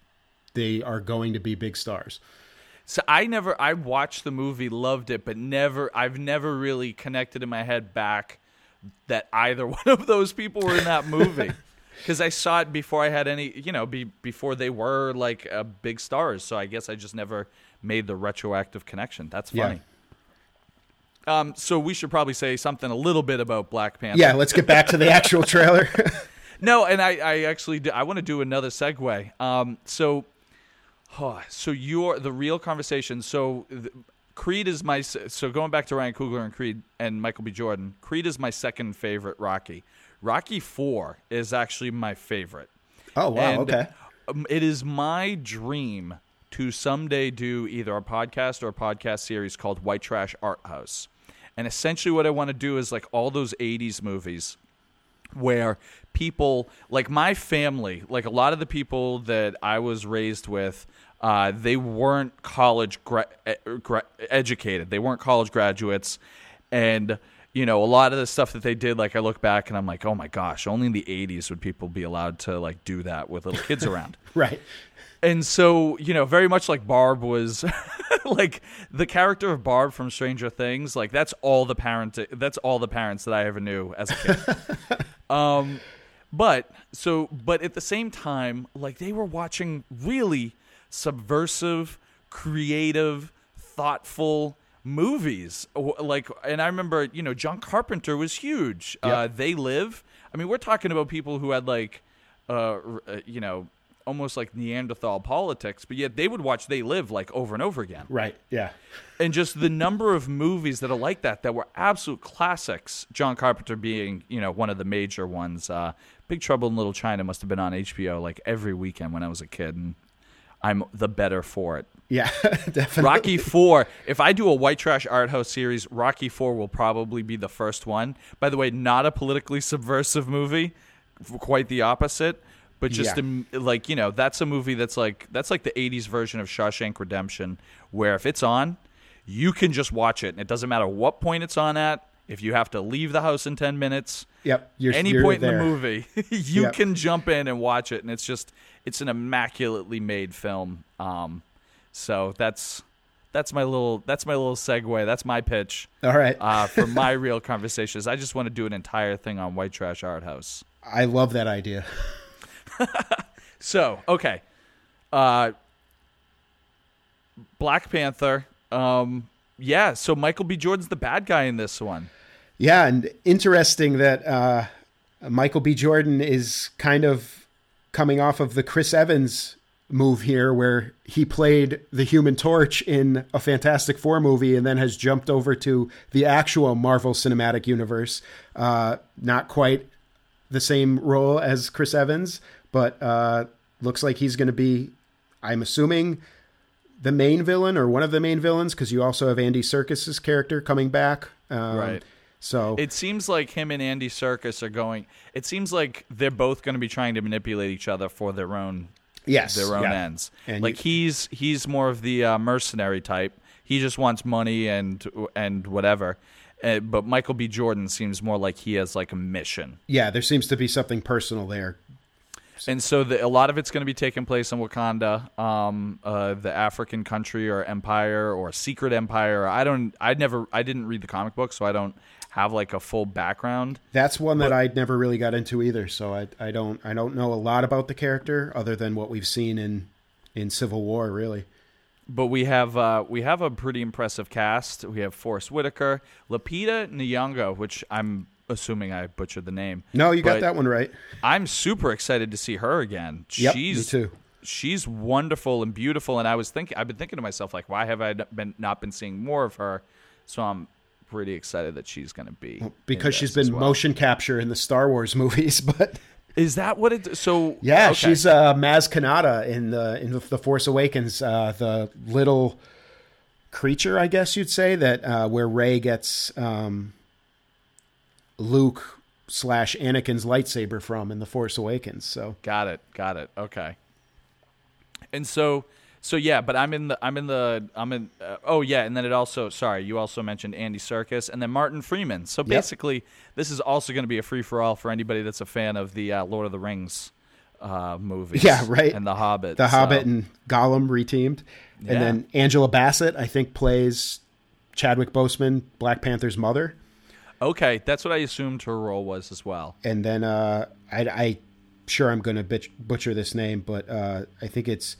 they are going to be big stars. So I never, I watched the movie, loved it, but never, I've never really connected in my head back that either one of those people were in that movie. Because I saw it before I had any, you know, be, before they were like uh, big stars. So I guess I just never made the retroactive connection. That's funny. Yeah. Um, so we should probably say something a little bit about Black Panther. Yeah, let's get back to the actual trailer. No, and I, I actually, do, I want to do another segue. Um, so... Oh, so you're the real conversation. So the, Creed is my so going back to Ryan Coogler and Creed and Michael B. Jordan. Creed is my second favorite Rocky. Rocky four is actually my favorite. Oh wow! And okay. Um, it is my dream to someday do either a podcast or a podcast series called White Trash Art House. And essentially, what I want to do is like all those eighties movies where people like my family, like a lot of the people that I was raised with, uh, they weren't college gra- gra- educated. They weren't college graduates. And, you know, a lot of the stuff that they did, like I look back and I'm like, oh my gosh, only in the eighties would people be allowed to like do that with little kids around. Right. And so, you know, very much like Barb was like the character of Barb from Stranger Things, like that's all the parent that's all the parents that I ever knew as a kid. um but so but at the same time, like they were watching really subversive, creative, thoughtful movies. Like, and I remember, you know, John Carpenter was huge. Yep. Uh They Live. I mean, we're talking about people who had like uh you know, almost like Neanderthal politics, but yet they would watch They Live like over and over again. Right, yeah. And just the number of movies that are like that, that were absolute classics, John Carpenter being, you know, one of the major ones. Uh, Big Trouble in Little China must have been on H B O like every weekend when I was a kid, and I'm the better for it. Yeah, definitely. Rocky four, if I do a White Trash Art House series, Rocky four will probably be the first one. By the way, not a politically subversive movie, quite the opposite. But just yeah. a, like, you know, that's a movie that's like that's like the eighties version of Shawshank Redemption, where if it's on, you can just watch it, and it doesn't matter what point it's on at. If you have to leave the house in ten minutes, yep, you're, any you're point there. in the movie, you yep. can jump in and watch it, and it's just it's an immaculately made film. Um, so that's that's my little that's my little segue. That's my pitch. All right, uh, for my real conversations, I just want to do an entire thing on White Trash Art House. I love that idea. So, okay. Uh, Black Panther. Um, yeah, so Michael B. Jordan's the bad guy in this one. Yeah, and interesting that uh, Michael B. Jordan is kind of coming off of the Chris Evans move here, where he played the Human Torch in a Fantastic Four movie and then has jumped over to the actual Marvel Cinematic Universe. Uh, not quite the same role as Chris Evans, but uh, looks like he's going to be, I'm assuming, the main villain or one of the main villains, because you also have Andy Serkis's character coming back. Um, right. So it seems like him and Andy Serkis are going. It seems like they're both going to be trying to manipulate each other for their own, yes, their own yeah. ends. And like you, he's he's more of the uh, mercenary type. He just wants money and and whatever. Uh, but Michael B. Jordan seems more like he has like a mission. Yeah, there seems to be something personal there. And so the, a lot of it's going to be taking place in Wakanda, um, uh, the African country or empire or secret empire. I don't, I never, I didn't read the comic book, so I don't have like a full background. That's one but, that I never really got into either. So I, I don't, I don't know a lot about the character other than what we've seen in, in Civil War, really. But we have, uh, we have a pretty impressive cast. We have Forrest Whitaker, Lupita Nyong'o, which I'm assuming I butchered the name. No, you got that one right. I'm super excited to see her again. Yep, she's, me too. She's wonderful and beautiful, and I was thinking, I've been thinking to myself, like, why have I been not been seeing more of her? So I'm pretty excited that she's going to be well, because she's been well. motion capture in the Star Wars movies. But is that what it? So yeah, okay. she's uh, Maz Kanata in the in the, the Force Awakens, uh, the little creature, I guess you'd say, that uh, where Rey gets. Um, Luke slash Anakin's lightsaber from in The Force Awakens. So got it, got it. Okay. And so, so yeah, but I'm in the, I'm in the, I'm in. Uh, oh yeah, and then it also, sorry, you also mentioned Andy Serkis and then Martin Freeman. So basically, yep. This is also going to be a free for all for anybody that's a fan of the uh, Lord of the Rings uh, movies. Yeah, right. And The Hobbit. The so. Hobbit and Gollum reteamed. Yeah. And then Angela Bassett, I think, plays Chadwick Boseman, Black Panther's mother. Okay, that's what I assumed her role was as well. And then uh, I, I sure I'm going to butcher this name, but uh, I think it's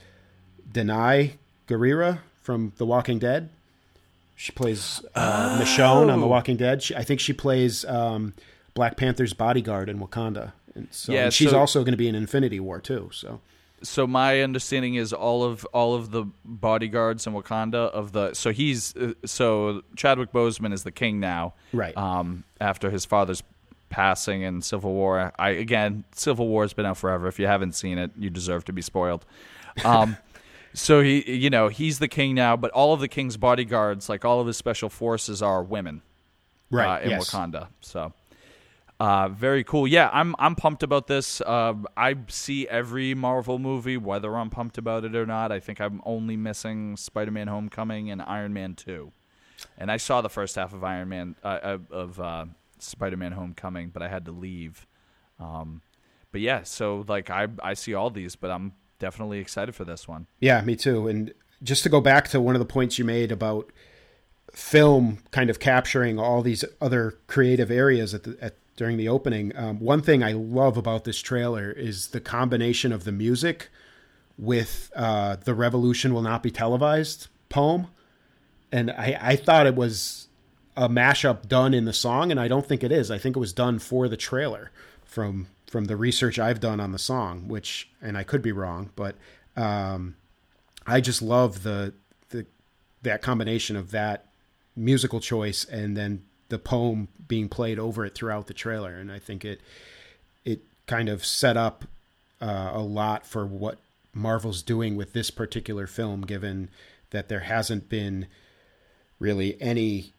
Denai Guerrera from The Walking Dead. She plays uh, oh. Michonne on The Walking Dead. She, I think she plays um, Black Panther's bodyguard in Wakanda. And so yeah, and she's so, also going to be in Infinity War too. So, so my understanding is all of all of the bodyguards in Wakanda of the so he's uh, so Chadwick Boseman is the king now, right? Um, after his father's passing in Civil War. I again, Civil War has been out forever. If you haven't seen it, you deserve to be spoiled. Um, so he, you know, he's the king now, but all of the king's bodyguards, like all of his special forces, are women, right? Uh, in yes. Wakanda. So. Uh, very cool. Yeah, I'm I'm pumped about this. Uh, I see every Marvel movie, whether I'm pumped about it or not. I think I'm only missing Spider-Man: Homecoming and Iron Man two, and I saw the first half of Iron Man uh, of uh, Spider-Man: Homecoming, but I had to leave. Um, but yeah, so like I I see all these, but I'm definitely excited for this one. Yeah, me too. And just to go back to one of the points you made about film kind of capturing all these other creative areas at the at during the opening. Um, one thing I love about this trailer is the combination of the music with uh, the Revolution Will Not Be Televised poem. And I, I thought it was a mashup done in the song, and I don't think it is. I think it was done for the trailer from from the research I've done on the song, which, and I could be wrong, but um, I just love the the that combination of that musical choice and then the poem being played over it throughout the trailer. And I think it, it kind of set up uh, a lot for what Marvel's doing with this particular film, given that there hasn't been really any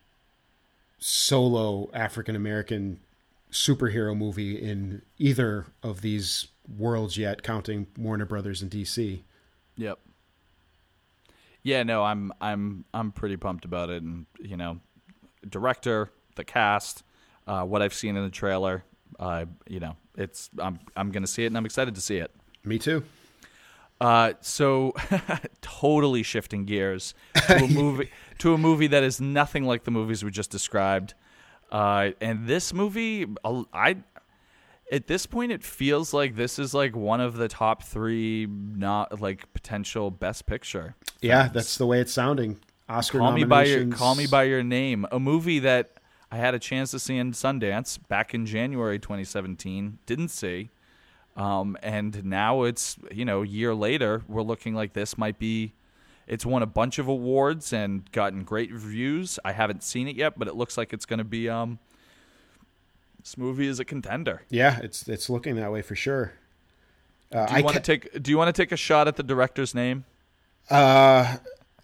solo African-American superhero movie in either of these worlds yet, counting Warner Brothers and D C. Yep. Yeah, no, I'm, I'm, I'm pretty pumped about it. And, you know, director, the cast, uh, what I've seen in the trailer, uh, you know, it's I'm I'm gonna see it, and I'm excited to see it. Me too. Uh, so totally shifting gears to a movie to a movie that is nothing like the movies we just described. Uh, and this movie, I at this point, it feels like this is like one of the top three, not like potential Best Picture. Yeah, films. that's the way it's sounding. Oscar Call Me by Your nominations. Call Me by Your Name, a movie that I had a chance to see in Sundance back in January twenty seventeen. Didn't see, um, and now it's you know a year later. We're looking like this might be. It's won a bunch of awards and gotten great reviews. I haven't seen it yet, but it looks like it's going to be. Um, this movie is a contender. Yeah, it's it's looking that way for sure. Uh, Do you want to take? Do you want to take a shot at the director's name? Uh.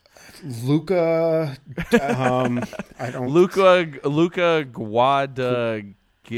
Luca, um, I don't. Luca Luca Guadagnino.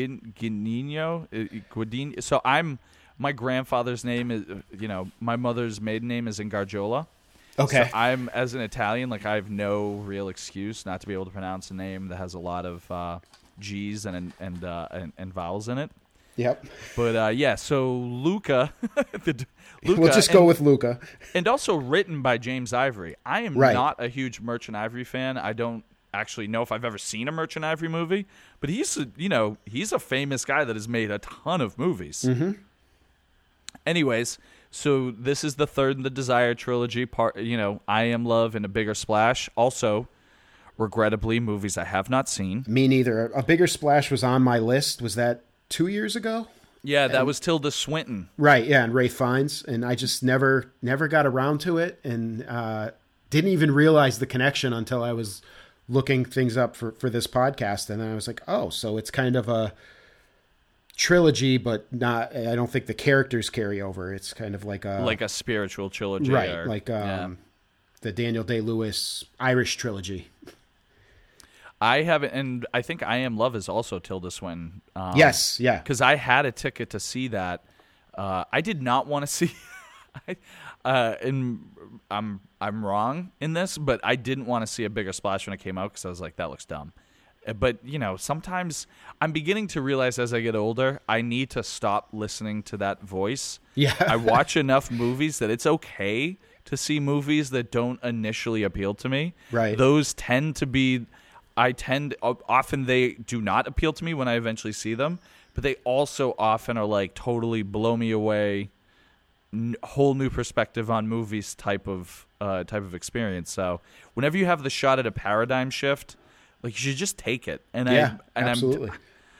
Guadagnino. So I'm my grandfather's name is you know my mother's maiden name is in Gargiola. Okay. So I'm as an Italian, like I have no real excuse not to be able to pronounce a name that has a lot of uh, G's and and, uh, and and vowels in it. Yep. But uh, yeah, so Luca, the, Luca, we'll just go and, with Luca. and also written by James Ivory. I am right. not a huge Merchant Ivory fan. I don't actually know if I've ever seen a Merchant Ivory movie, but he's a, you know he's a famous guy that has made a ton of movies. Mm-hmm. Anyways, so this is the third in the Desire trilogy. Part you know, I Am Love and A Bigger Splash. Also, regrettably, movies I have not seen. Me neither. A Bigger Splash was on my list. Was that two years ago? Yeah, that and, was Tilda Swinton. Right, yeah, and Ralph Fiennes. And I just never never got around to it and uh, didn't even realize the connection until I was looking things up for, for this podcast. And then I was like, oh, so it's kind of a trilogy, but not, I don't think the characters carry over. It's kind of like a... Like a spiritual trilogy. Right, or, like um, yeah. the Daniel Day-Lewis Irish trilogy. I haven't, and I think I Am Love is also Tilda Swinton. Um, yes, yeah. Because I had a ticket to see that. Uh, I did not want to see. I, uh, and I'm I'm wrong in this, but I didn't want to see A Bigger Splash when it came out because I was like, that looks dumb. But, you know, sometimes I'm beginning to realize as I get older, I need to stop listening to that voice. Yeah. I watch enough movies that it's okay to see movies that don't initially appeal to me. Right. Those tend to be, I tend, often they do not appeal to me when I eventually see them, but they also often are like totally blow me away, n- whole new perspective on movies type of uh, type of experience. So whenever you have the shot at a paradigm shift, like, you should just take it. And Yeah, I, and absolutely. I'm,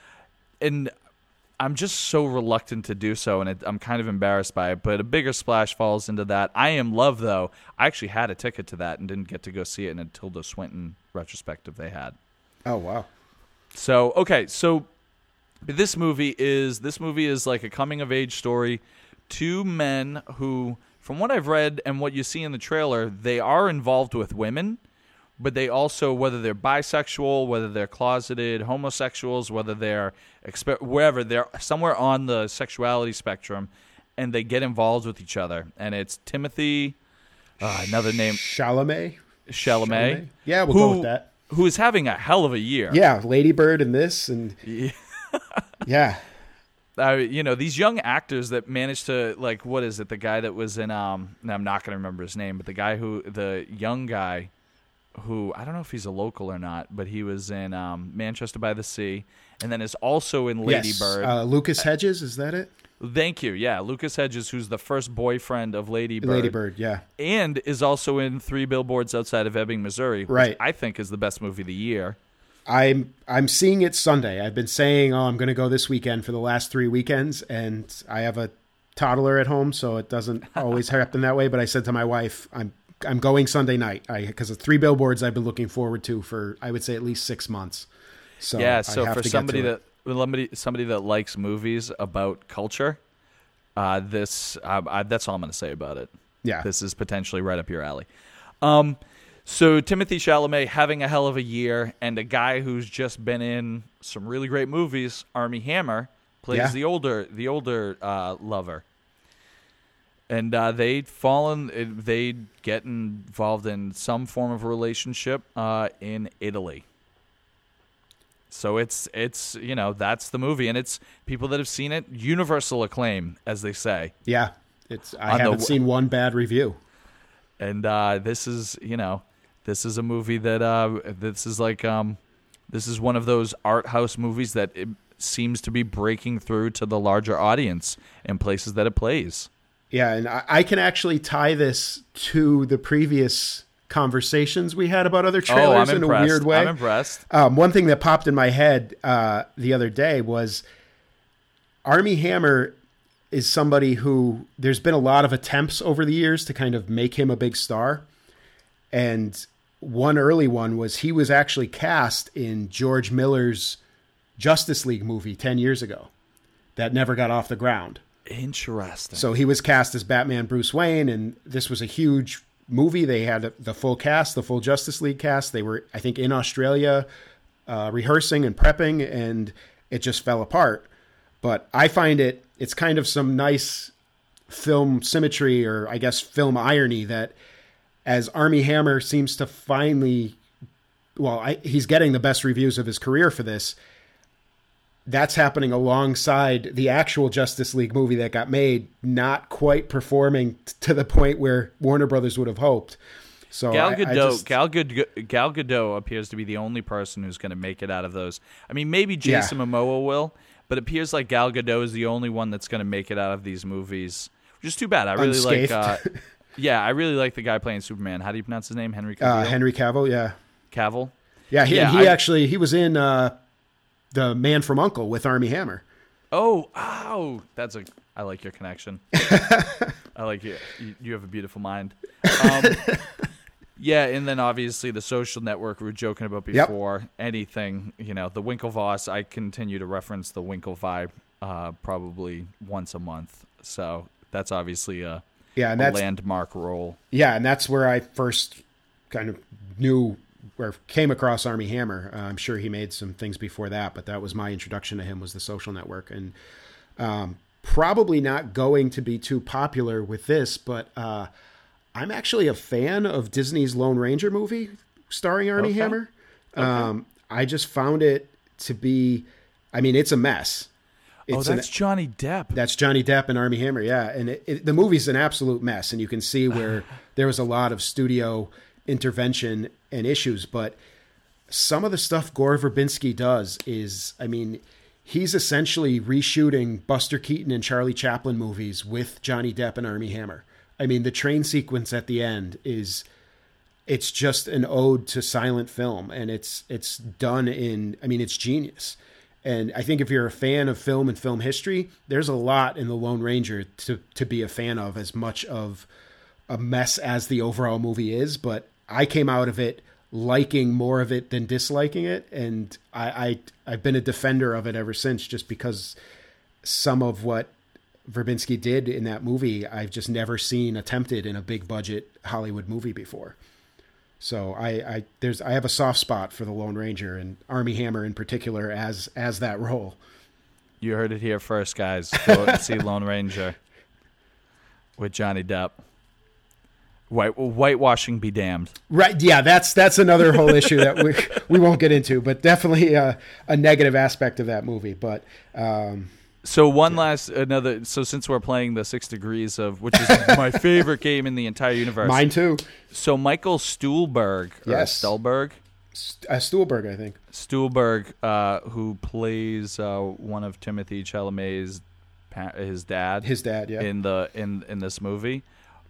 and I'm just so reluctant to do so, and it, I'm kind of embarrassed by it. But a bigger splash falls into that. I Am Love, though. I actually had a ticket to that and didn't get to go see it in a Tilda Swinton retrospective they had. Oh, wow. So, okay, so this movie is this movie is like a coming of age story. Two men who, from what I've read and what you see in the trailer, they are involved with women. But they also, whether they're bisexual, whether they're closeted homosexuals, whether they're exper- wherever, they're somewhere on the sexuality spectrum, and they get involved with each other. And it's Timothy, uh, another name, Chalamet. Chalamet. Chalamet? Yeah, we'll who, go with that. Who is having a hell of a year. Yeah, Lady Bird and this, and yeah. Uh, you know, these young actors that managed to, like, what is it? The guy that was in, um, I'm not going to remember his name, but the guy who, the young guy, who I don't know if he's a local or not, but he was in um, Manchester by the Sea, and then is also in Lady yes. Bird. Uh, Lucas Hedges, is that it? Thank you. Yeah, Lucas Hedges, who's the first boyfriend of Lady Bird. Lady Bird, yeah. And is also in Three Billboards Outside of Ebbing, Missouri, which right. I think is the best movie of the year. I'm I'm seeing it Sunday. I've been saying, oh, I'm going to go this weekend for the last three weekends, and I have a toddler at home, so it doesn't always happen that way. But I said to my wife, I'm I'm going Sunday night because of Three Billboards I've been looking forward to for, I would say, at least six months. So yeah, so I have for to somebody get that somebody somebody that likes movies about culture, uh, this uh, I, that's all I'm going to say about it. Yeah, this is potentially right up your alley. Um, so Timothy Chalamet having a hell of a year, and a guy who's just been in some really great movies, Armie Hammer, plays yeah. the older the older uh, lover. And uh, they'd fallen, they get involved in some form of relationship uh, in Italy. So it's, it's you know, that's the movie. And it's people that have seen it, universal acclaim, as they say. Yeah, it's. I On haven't the, seen one bad review. And uh, this is, you know, this is a movie that, uh, this is like, um, this is one of those art house movies that it seems to be breaking through to the larger audience in places that it plays. Yeah, and I, I can actually tie this to the previous conversations we had about other trailers oh, I'm in impressed. a weird way. I'm impressed. Um, one thing that popped in my head uh, the other day was Armie Hammer is somebody who there's been a lot of attempts over the years to kind of make him a big star. And one early one was he was actually cast in George Miller's Justice League movie ten years ago that never got off the ground. Interesting. So he was cast as Batman Bruce Wayne, and this was a huge movie. They had the full cast, the full Justice League cast. They were, I think, in Australia uh, rehearsing and prepping, and it just fell apart. But I find it, it's kind of some nice film symmetry, or I guess film irony, that as Armie Hammer seems to finally, well, I, he's getting the best reviews of his career for this. That's happening alongside the actual Justice League movie that got made, not quite performing t- to the point where Warner Brothers would have hoped. So Gal I- Gadot, I just, Gal, Gadot Gal Gadot appears to be the only person who's going to make it out of those. I mean, maybe Jason Yeah. Momoa will, but it appears like Gal Gadot is the only one that's going to make it out of these movies, which is too bad. I really Unscathed. like. Uh, yeah, I really like the guy playing Superman. How do you pronounce his name? Henry Cavill. uh, Henry Cavill, yeah, Cavill. yeah. He, Yeah, he I- actually he was in uh, The Man from U N C L E with Armie Hammer. Oh, oh, that's a. I like your connection. I like you. You, you have a beautiful mind. Um, yeah, and then obviously the Social Network we were joking about Yep. before. Anything, you know, the Winklevoss. I continue to reference the Winkle vibe uh, probably once a month. So that's obviously a, Yeah, and a that's landmark role. yeah, and that's where I first kind of knew or came across Armie Hammer. Uh, I'm sure he made some things before that, but that was my introduction to him, was The Social Network. And um, probably not going to be too popular with this, but uh, I'm actually a fan of Disney's Lone Ranger movie starring Armie Okay. Hammer. Okay. Um, I just found it to be, I mean, it's a mess. It's oh, that's an, Johnny Depp. That's Johnny Depp and Armie Hammer, yeah. And it, it, the movie's an absolute mess, and you can see where there was a lot of studio intervention and issues. But some of the stuff Gore Verbinski does is, I mean, he's essentially reshooting Buster Keaton and Charlie Chaplin movies with Johnny Depp and Armie Hammer. I mean, the train sequence at the end is, it's just an ode to silent film, and it's it's done in, I mean, it's genius. And I think if you're a fan of film and film history, there's a lot in The Lone Ranger to, to be a fan of, as much of a mess as the overall movie is. But I came out of it liking more of it than disliking it. And I, I, I've been a defender of it ever since, just because some of what Verbinski did in that movie, I've just never seen attempted in a big budget Hollywood movie before. So I, I there's I have a soft spot for the Lone Ranger, and Armie Hammer in particular as as that role. You heard it here first, guys. Go and see Lone Ranger with Johnny Depp. White whitewashing be damned. Right? Yeah, that's that's another whole issue that we we won't get into, but definitely a, a negative aspect of that movie. But um, so one last another. So since we're playing the Six Degrees of, which is my favorite game in the entire universe, mine too. So Michael Stuhlbarg, or yes, Stuhlbarg, uh, Stuhlbarg, I think Stuhlbarg, uh, who plays uh, one of Timothée Chalamet's pa- his dad, his dad, yeah, in the in in this movie,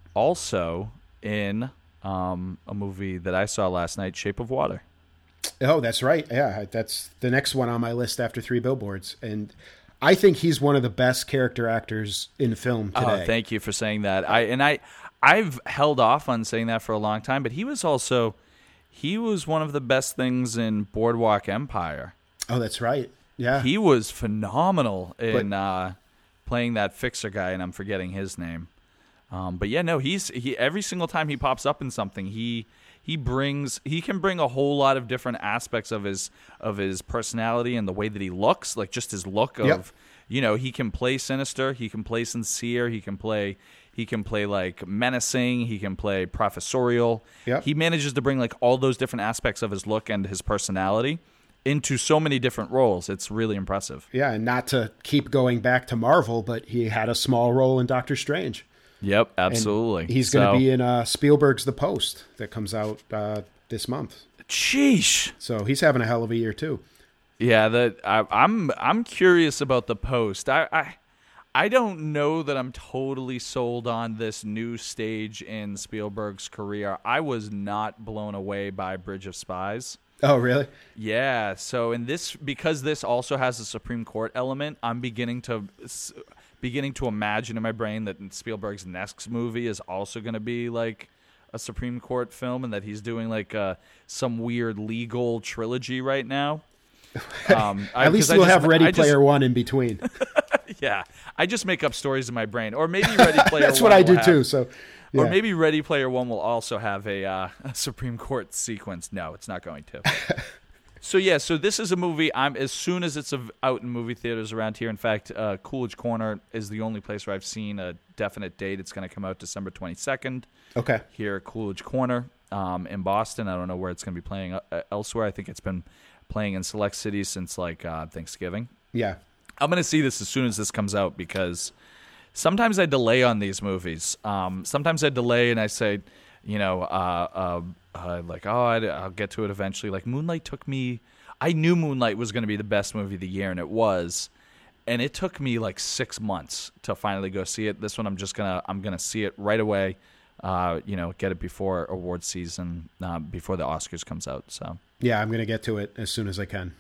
also in um, a movie that I saw last night, Shape of Water. Oh, that's right. Yeah, that's the next one on my list after Three Billboards, and I think he's one of the best character actors in film today. Oh, thank you for saying that. I and I, I've held off on saying that for a long time, but he was also, he was one of the best things in Boardwalk Empire. Oh, that's right. Yeah, he was phenomenal in but, uh, playing that fixer guy, and I'm forgetting his name. Um, but yeah, no, he's he every single time he pops up in something, he. He brings he can bring a whole lot of different aspects of his of his personality and the way that he looks, like just his look of yep. you know, he can play sinister, he can play sincere, he can play he can play like menacing, he can play professorial. Yep. He manages to bring like all those different aspects of his look and his personality into so many different roles. It's really impressive. Yeah, and not to keep going back to Marvel, but he had a small role in Doctor Strange. Yep, absolutely. And he's so, going to be in uh, Spielberg's The Post that comes out uh, this month. Sheesh. So he's having a hell of a year too. Yeah, that I, I'm I'm curious about The Post. I, I I don't know that I'm totally sold on this new stage in Spielberg's career. I was not blown away by Bridge of Spies. Oh, really? Yeah. So in this, because this also has a Supreme Court element, I'm beginning to. beginning to imagine in my brain that Spielberg's next movie is also going to be like a Supreme Court film, and that he's doing like uh, some weird legal trilogy right now. Um, At I, least we'll just, have Ready I Player just, One in between. Yeah, I just make up stories in my brain, or maybe Ready Player. That's One what I do have, too. So, yeah. Or maybe Ready Player One will also have a, uh, a Supreme Court sequence. No, it's not going to. So yeah, so this is a movie. I'm as soon as it's out in movie theaters around here. In fact, uh, Coolidge Corner is the only place where I've seen a definite date. It's going to come out December twenty-second. Okay. Here at Coolidge Corner um, in Boston. I don't know where it's going to be playing uh, elsewhere. I think it's been playing in select cities since like uh, Thanksgiving. Yeah. I'm going to see this as soon as this comes out, because sometimes I delay on these movies. Um, sometimes I delay and I say, you know, uh, uh, uh, like, oh, I'd, I'll get to it eventually. Like Moonlight took me, I knew Moonlight was going to be the best movie of the year, and it was. And it took me like six months to finally go see it. This one, I'm just gonna, I'm gonna see it right away. Uh, you know, get it before award season, uh, before the Oscars comes out. So yeah, I'm gonna get to it as soon as I can.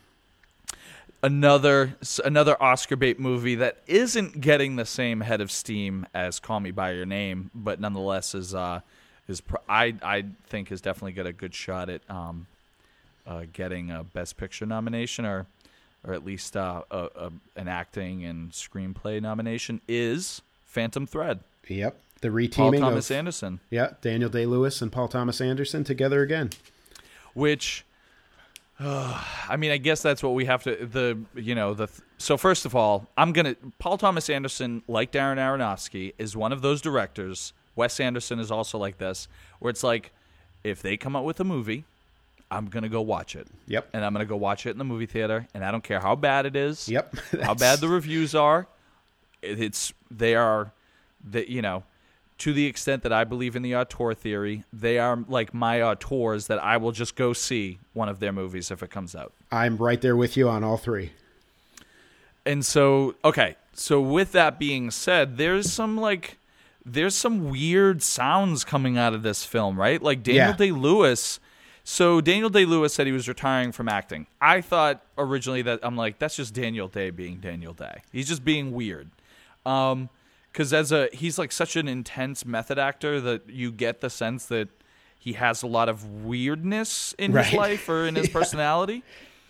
Another another Oscar bait movie that isn't getting the same head of steam as Call Me by Your Name, but nonetheless is uh, is I I think has definitely got a good shot at um, uh, getting a Best Picture nomination, or or at least uh, a, a, an acting and screenplay nomination, is Phantom Thread. Yep, the reteaming Paul Thomas of, Anderson. Yeah, Daniel Day-Lewis and Paul Thomas Anderson together again. Which. Uh, I mean, I guess that's what we have to, the, you know, the, so first of all, I'm going to, Paul Thomas Anderson, like Darren Aronofsky, is one of those directors. Wes Anderson is also like this, where it's like, if they come out with a movie, I'm going to go watch it. Yep. And I'm going to go watch it in the movie theater, and I don't care how bad it is. Yep. How bad the reviews are. It, it's they are that you know, to the extent that I believe in the auteur theory, they are like my auteurs that I will just go see one of their movies if it comes out. I'm right there with you on all three. And so, okay, so with that being said, there's some like there's some weird sounds coming out of this film, right? Like Daniel Yeah. Day-Lewis. So Daniel Day-Lewis said he was retiring from acting. I thought originally that I'm like, that's just Daniel Day being Daniel Day. He's just being weird. Um, because as a he's like such an intense method actor that you get the sense that he has a lot of weirdness in Right. his life or in his Yeah. personality.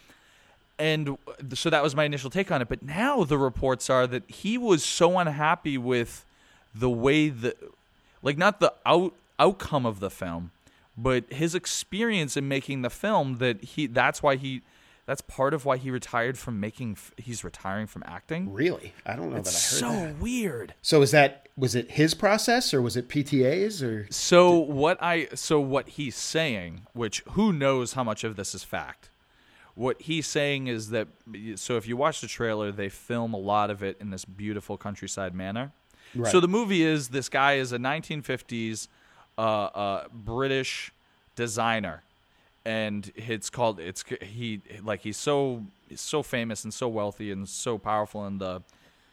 And so that was my initial take on it. But now the reports are that he was so unhappy with the way that, like, not the out, outcome of the film, but his experience in making the film, that he that's why he that's part of why he retired from making he's retiring from acting. Really? I don't know It's that I heard so that. weird. So is that was it his process or was it P T A's or So what I so what he's saying, which who knows how much of this is fact. What he's saying is that, so if you watch the trailer, they film a lot of it in this beautiful countryside manner. Right. So the movie is, this guy is a nineteen fifties uh, uh, British designer, and it's called it's he like he's so he's so famous and so wealthy and so powerful in the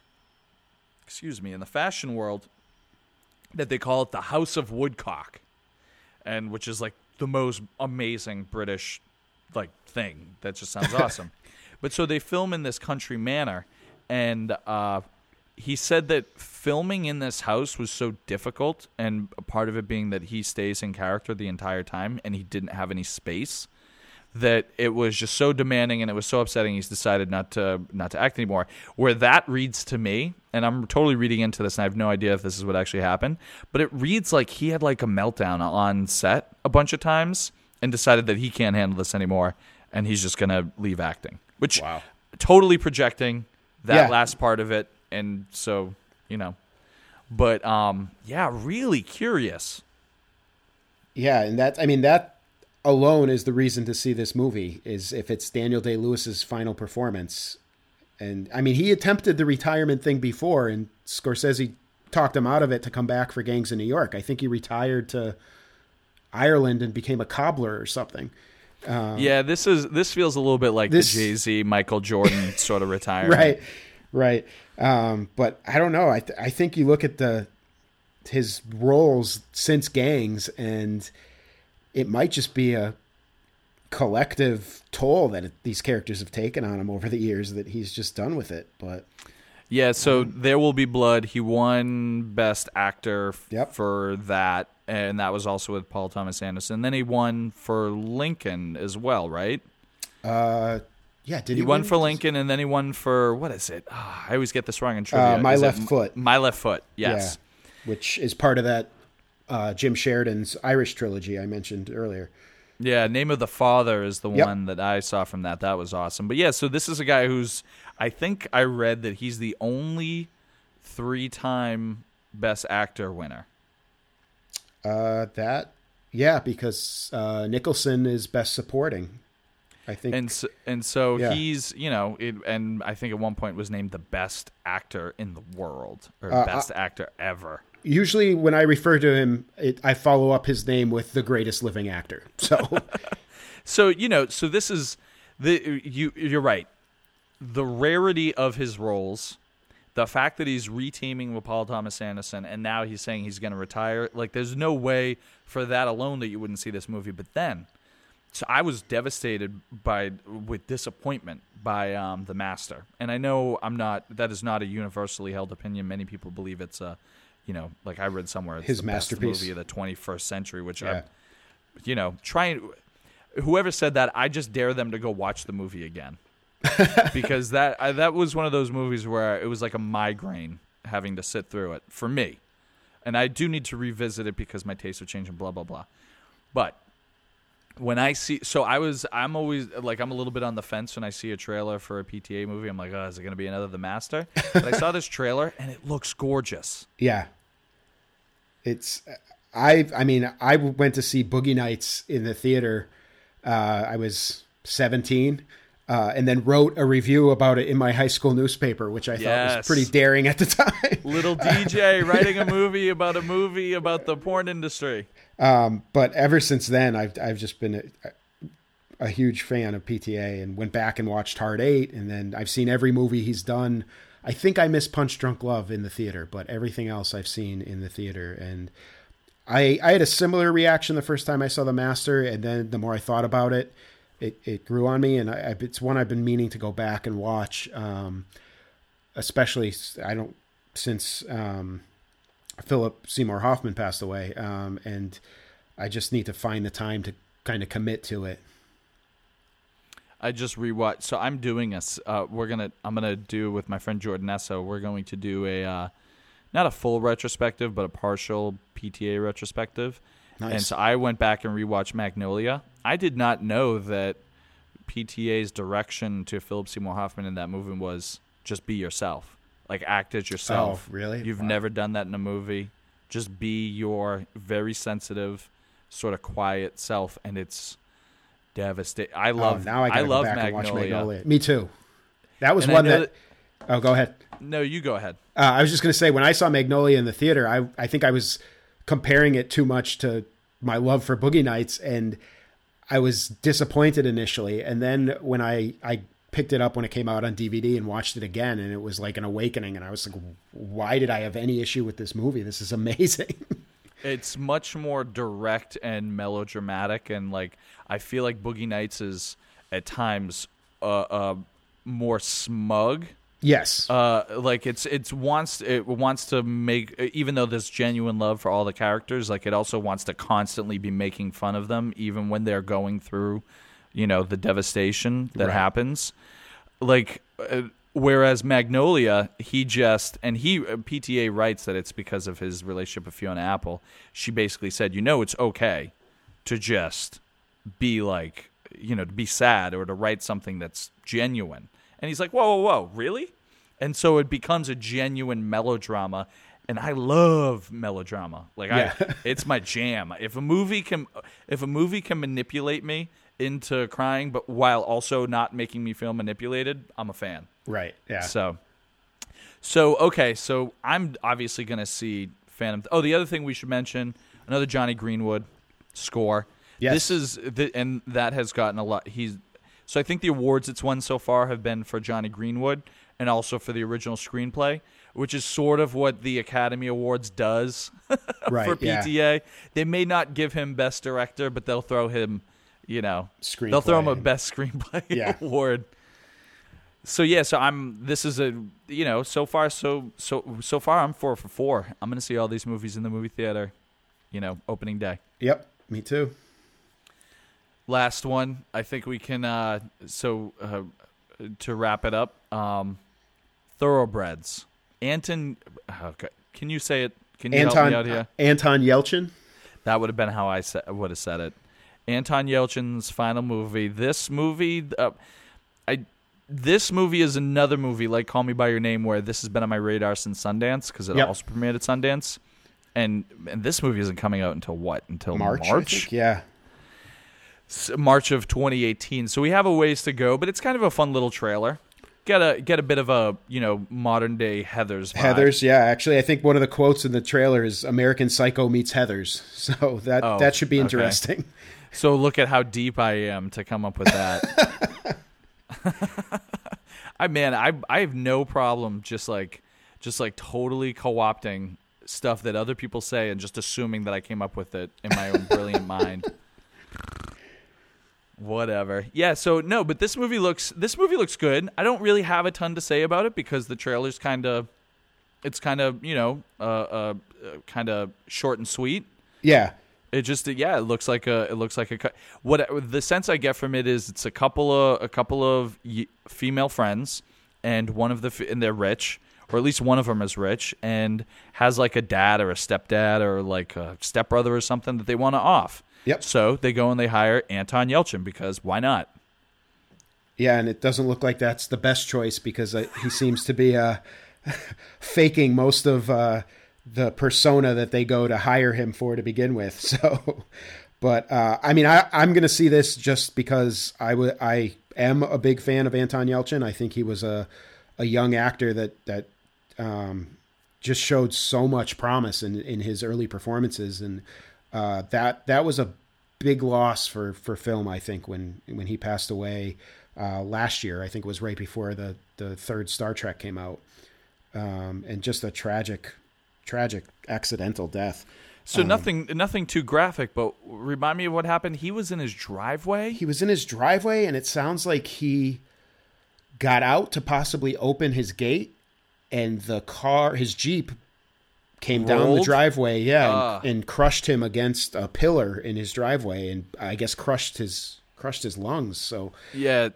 excuse me in the fashion world that they call it the House of Woodcock, and which is like the most amazing British like thing that just sounds awesome. But so they film in this country manor, and uh, he said that filming in this house was so difficult, and a part of it being that he stays in character the entire time and he didn't have any space, that it was just so demanding and it was so upsetting he's decided not to not to act anymore. Where that reads to me, and I'm totally reading into this and I have no idea if this is what actually happened, but it reads like he had like a meltdown on set a bunch of times and decided that he can't handle this anymore and he's just going to leave acting. Which, Wow. totally projecting that Yeah. last part of it, and so, you know. But, um, yeah, really curious. Yeah, and that I mean that alone is the reason to see this movie, is if it's Daniel Day-Lewis's final performance. And I mean, he attempted the retirement thing before, and Scorsese talked him out of it to come back for Gangs of New York. I think he retired to Ireland and became a cobbler or something. Um, Yeah, this is this feels a little bit like This- the Jay-Z, Michael Jordan sort of retirement. Right, right. Um, but I don't know. I th- I think you look at the his roles since Gangs, and it might just be a collective toll that it, these characters have taken on him over the years, that he's just done with it. But Yeah, so There Will Be Blood, he won Best Actor f- Yep. for that, and that was also with Paul Thomas Anderson. Then he won for Lincoln as well, right? uh, yeah, did he, He won win? for Lincoln, and then he won for, what is it? Ah, I always get this wrong in trivia. Uh, My Is it Left M- Foot. My Left Foot, yes. Yeah, which is part of that uh, Jim Sheridan's Irish trilogy I mentioned earlier. Yeah, Name of the Father is the Yep. one that I saw from that. That was awesome. But yeah, so this is a guy who's, I think I read that he's the only three-time Best Actor winner. Uh, that, yeah, because uh, Nicholson is Best Supporting, I think. And so, and so Yeah. he's, you know, it, and I think at one point was named the best actor in the world, or Uh, best actor ever. Usually when I refer to him, it, I follow up his name with the greatest living actor. So, So, you know, so this is the you you're right. The rarity of his roles, the fact that he's reteaming with Paul Thomas Anderson, and now he's saying he's going to retire. Like, there's no way for that alone that you wouldn't see this movie. But then, so I was devastated by with disappointment by um, The Master, and I know I'm not. That is not a universally held opinion. Many people believe it's a, you know, like I read somewhere, it's His the masterpiece. best movie of the twenty-first century. Which Yeah. I, you know, trying. Whoever said that, I just dare them to go watch the movie again. Because that I, that was one of those movies where it was like a migraine having to sit through it for me. And I do need to revisit it because my tastes are changing, blah, blah, blah. But when I see, so I was, I'm always, like, I'm a little bit on the fence when I see a trailer for a P T A movie. I'm like, oh, is it going to be another The Master? But I saw this trailer, and it looks gorgeous. yeah. It's, I, I mean, I went to see Boogie Nights in the theater Uh, I was seventeen. Uh, and then wrote a review about it in my high school newspaper, which I yes. thought was pretty daring at the time. Little D J writing a movie about a movie about the porn industry. Um, but ever since then, I've I've just been a, a huge fan of P T A, and went back and watched Hard Eight, and then I've seen every movie he's done. I think I missed Punch Drunk Love in the theater, but everything else I've seen in the theater. And I I had a similar reaction the first time I saw The Master, and then the more I thought about it, It it grew on me, and I, it's one I've been meaning to go back and watch, um, especially I don't since um, Philip Seymour Hoffman passed away, um, and I just need to find the time to kind of commit to it. I just rewatched. So I'm doing a. Uh, we're gonna. I'm gonna do with my friend Jordan Esso. We're going to do a, uh, not a full retrospective, but a partial P T A retrospective. Nice. And so I went back and rewatched Magnolia. I did not know that P T A's direction to Philip Seymour Hoffman in that movie was just be yourself. Like, act as yourself. Oh, really? You've Wow. never done that in a movie. Just be your very sensitive, sort of quiet self, and it's devastating. I love. Oh, now I, gotta I go love back Magnolia. and watch Magnolia. Me too. That was And one that, that. Oh, go ahead. No, you go ahead. Uh, I was just going to say, when I saw Magnolia in the theater, I I think I was comparing it too much to my love for Boogie Nights, and I was disappointed initially. And then when I, I picked it up when it came out on D V D and watched it again, and it was like an awakening, and I was like, why did I have any issue with this movie? This is amazing. It's much more direct and melodramatic, and like I feel like Boogie Nights is at times uh, uh, more smug. Yes. Uh, like it's it's wants it wants to make, even though there's genuine love for all the characters, like it also wants to constantly be making fun of them, even when they're going through, you know, the devastation that Right. happens. Like, uh, whereas Magnolia, he just and he P T A writes that it's because of his relationship with Fiona Apple. She basically said, you know, it's okay to just be like, you know, to be sad or to write something that's genuine. And he's like, whoa, whoa, whoa, really? And so it becomes a genuine melodrama, and I love melodrama. Like, Yeah. I, it's my jam. If a movie can, if a movie can manipulate me into crying, but while also not making me feel manipulated, I'm a fan. Right. Yeah. So, so okay. So I'm obviously going to see Phantom. Oh, the other thing we should mention, another Johnny Greenwood score. Yes. This is the, and that has gotten a lot. He's so I think the awards it's won so far have been for Johnny Greenwood and also for the original screenplay, which is sort of what the Academy Awards does Right, for P T A. yeah. They may not give him Best Director, but they'll throw him, you know, Screenplay they'll throw him a and- Best Screenplay Yeah. award. So yeah, so I'm. This is a you know so far so so so far I'm four for four. I'm gonna see all these movies in the movie theater, you know, opening day. Yep. Me too. Last one, I think we can. Uh, so uh, to wrap it up, um, Thoroughbreds. Anton, okay, can you say it? Can you help Anton me out here? Anton Yelchin. That would have been how I sa- would have said it. Anton Yelchin's final movie. This movie, uh, I. This movie is another movie like Call Me by Your Name, where this has been on my radar since Sundance because it Yep. also premiered at Sundance, and and this movie isn't coming out until what? Until March. March, I think. Yeah. S- March of twenty eighteen. So we have a ways to go, but it's kind of a fun little trailer. Get a get a bit of a you know modern day Heathers vibe. Heathers, yeah. Actually, I think one of the quotes in the trailer is "American Psycho meets Heathers," so that Oh, that should be okay. interesting. So look at how deep I am to come up with that. I man, I I have no problem just like just like totally co-opting stuff that other people say and just assuming that I came up with it in my own brilliant mind. Whatever. Yeah, so no, but this movie looks this movie looks good. I don't really have a ton to say about it because the trailer's kind of it's kind of, you know, uh uh, uh kind of short and sweet. Yeah, It just yeah, it looks like a it looks like a cu- what the sense I get from it is it's a couple of a couple of y- female friends and one of the f- and they're rich, or at least one of them is rich and has like a dad or a stepdad or like a stepbrother or something that they want to off. Yep. So they go and they hire Anton Yelchin because why not? yeah, and it doesn't look like that's the best choice because uh, he seems to be uh, faking most of uh, the persona that they go to hire him for to begin with. So But uh, I mean, I, I'm going to see this just because I, w- I am a big fan of Anton Yelchin. I think he was a a young actor that that um, just showed so much promise in, in his early performances, and uh, that that was a big loss for, for film. I think when when he passed away uh, last year, I think it was right before the the third Star Trek came out, um, and just a tragic, tragic accidental death. So Um, nothing, nothing too graphic, but remind me of what happened. He was in his driveway. He was in his driveway, and it sounds like he got out to possibly open his gate, and the car, his Jeep, came down the Rolled? driveway, yeah, Ah. and, and crushed him against a pillar in his driveway, and I guess crushed his crushed his lungs. So Yeah.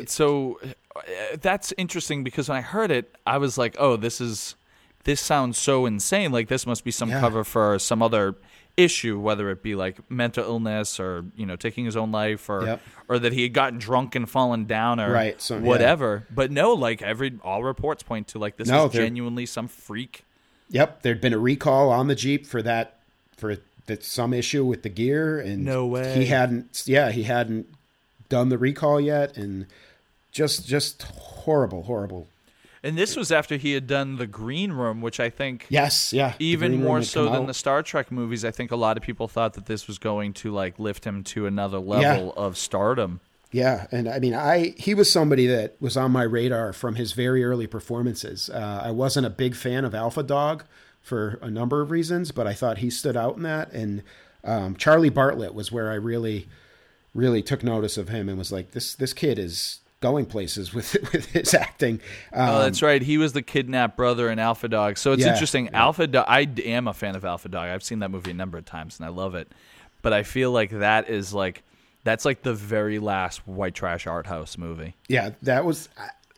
So uh, that's interesting because when I heard it, I was like, "Oh, this is this sounds so insane. Like this must be some Yeah. cover for some other issue, whether it be like mental illness or you know taking his own life or Yep. or that he had gotten drunk and fallen down or Right, so- yeah. whatever." But no, like every all reports point to like this No, is they're- genuinely some freak. Yep, there'd been a recall on the Jeep for that for that some issue with the gear, and No way. he hadn't. Yeah, he hadn't done the recall yet, and just just horrible, horrible. And this was after he had done the Green Room, which I think Yes, yeah, the even Green Room more had so come than out. the Star Trek movies. I think a lot of people thought that this was going to like lift him to another level of stardom. Yeah, and I mean, I he was somebody that was on my radar from his very early performances. Uh, I wasn't a big fan of Alpha Dog for a number of reasons, but I thought he stood out in that. And um, Charlie Bartlett was where I really, really took notice of him and was like, this this kid is going places with with his acting. Um, Oh, that's right. He was the kidnapped brother in Alpha Dog. So it's Yeah, interesting. Alpha Dog. I d- am a fan of Alpha Dog. I've seen that movie a number of times and I love it. But I feel like that is like that's like the very last white trash art house movie. Yeah, that was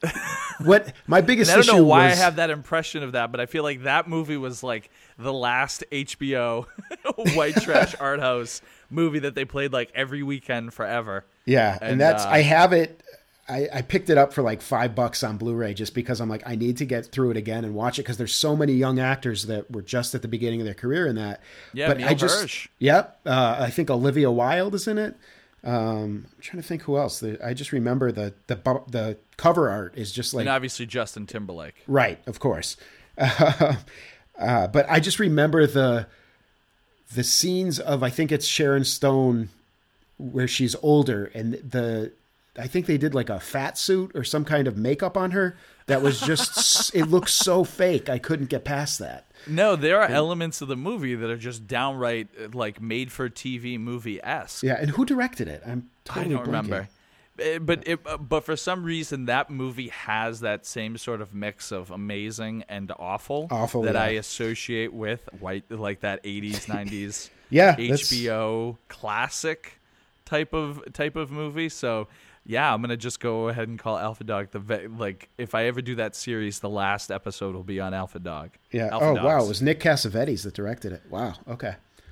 what my biggest And I don't issue know why was. I have that impression of that, but I feel like that movie was like the last H B O white trash art house movie that they played like every weekend forever. Yeah, and, And, that's uh, I have it. I, I picked it up for like five bucks on Blu-ray just because I'm like I need to get through it again and watch it because there's so many young actors that were just at the beginning of their career in that. Yeah, but Neil I just Hirsch. yep. Uh, I think Olivia Wilde is in it. Um, I'm trying to think who else. The, I just remember the the bu- the cover art is just like And obviously Justin Timberlake. right, of course. Uh, uh, but I just remember the the scenes of I think it's Sharon Stone where she's older and the I think they did like a fat suit or some kind of makeup on her that was just it looks so fake. I couldn't get past that. No, there are elements of the movie that are just downright uh, like made for T V movie esque. Yeah, and who directed it? I'm totally I don't blanking. remember. Uh, But it, uh, but for some reason that movie has that same sort of mix of amazing and awful, Awful, that yeah. I associate with white like that eighties nineties Yeah, that's- H B O classic type of type of movie. So yeah, I'm gonna just go ahead and call Alpha Dog the ve- like if I ever do that series, the last episode will be on Alpha Dog. Yeah. Alpha oh Dogs. wow, it was Nick Cassavetes that directed it. Wow. Okay.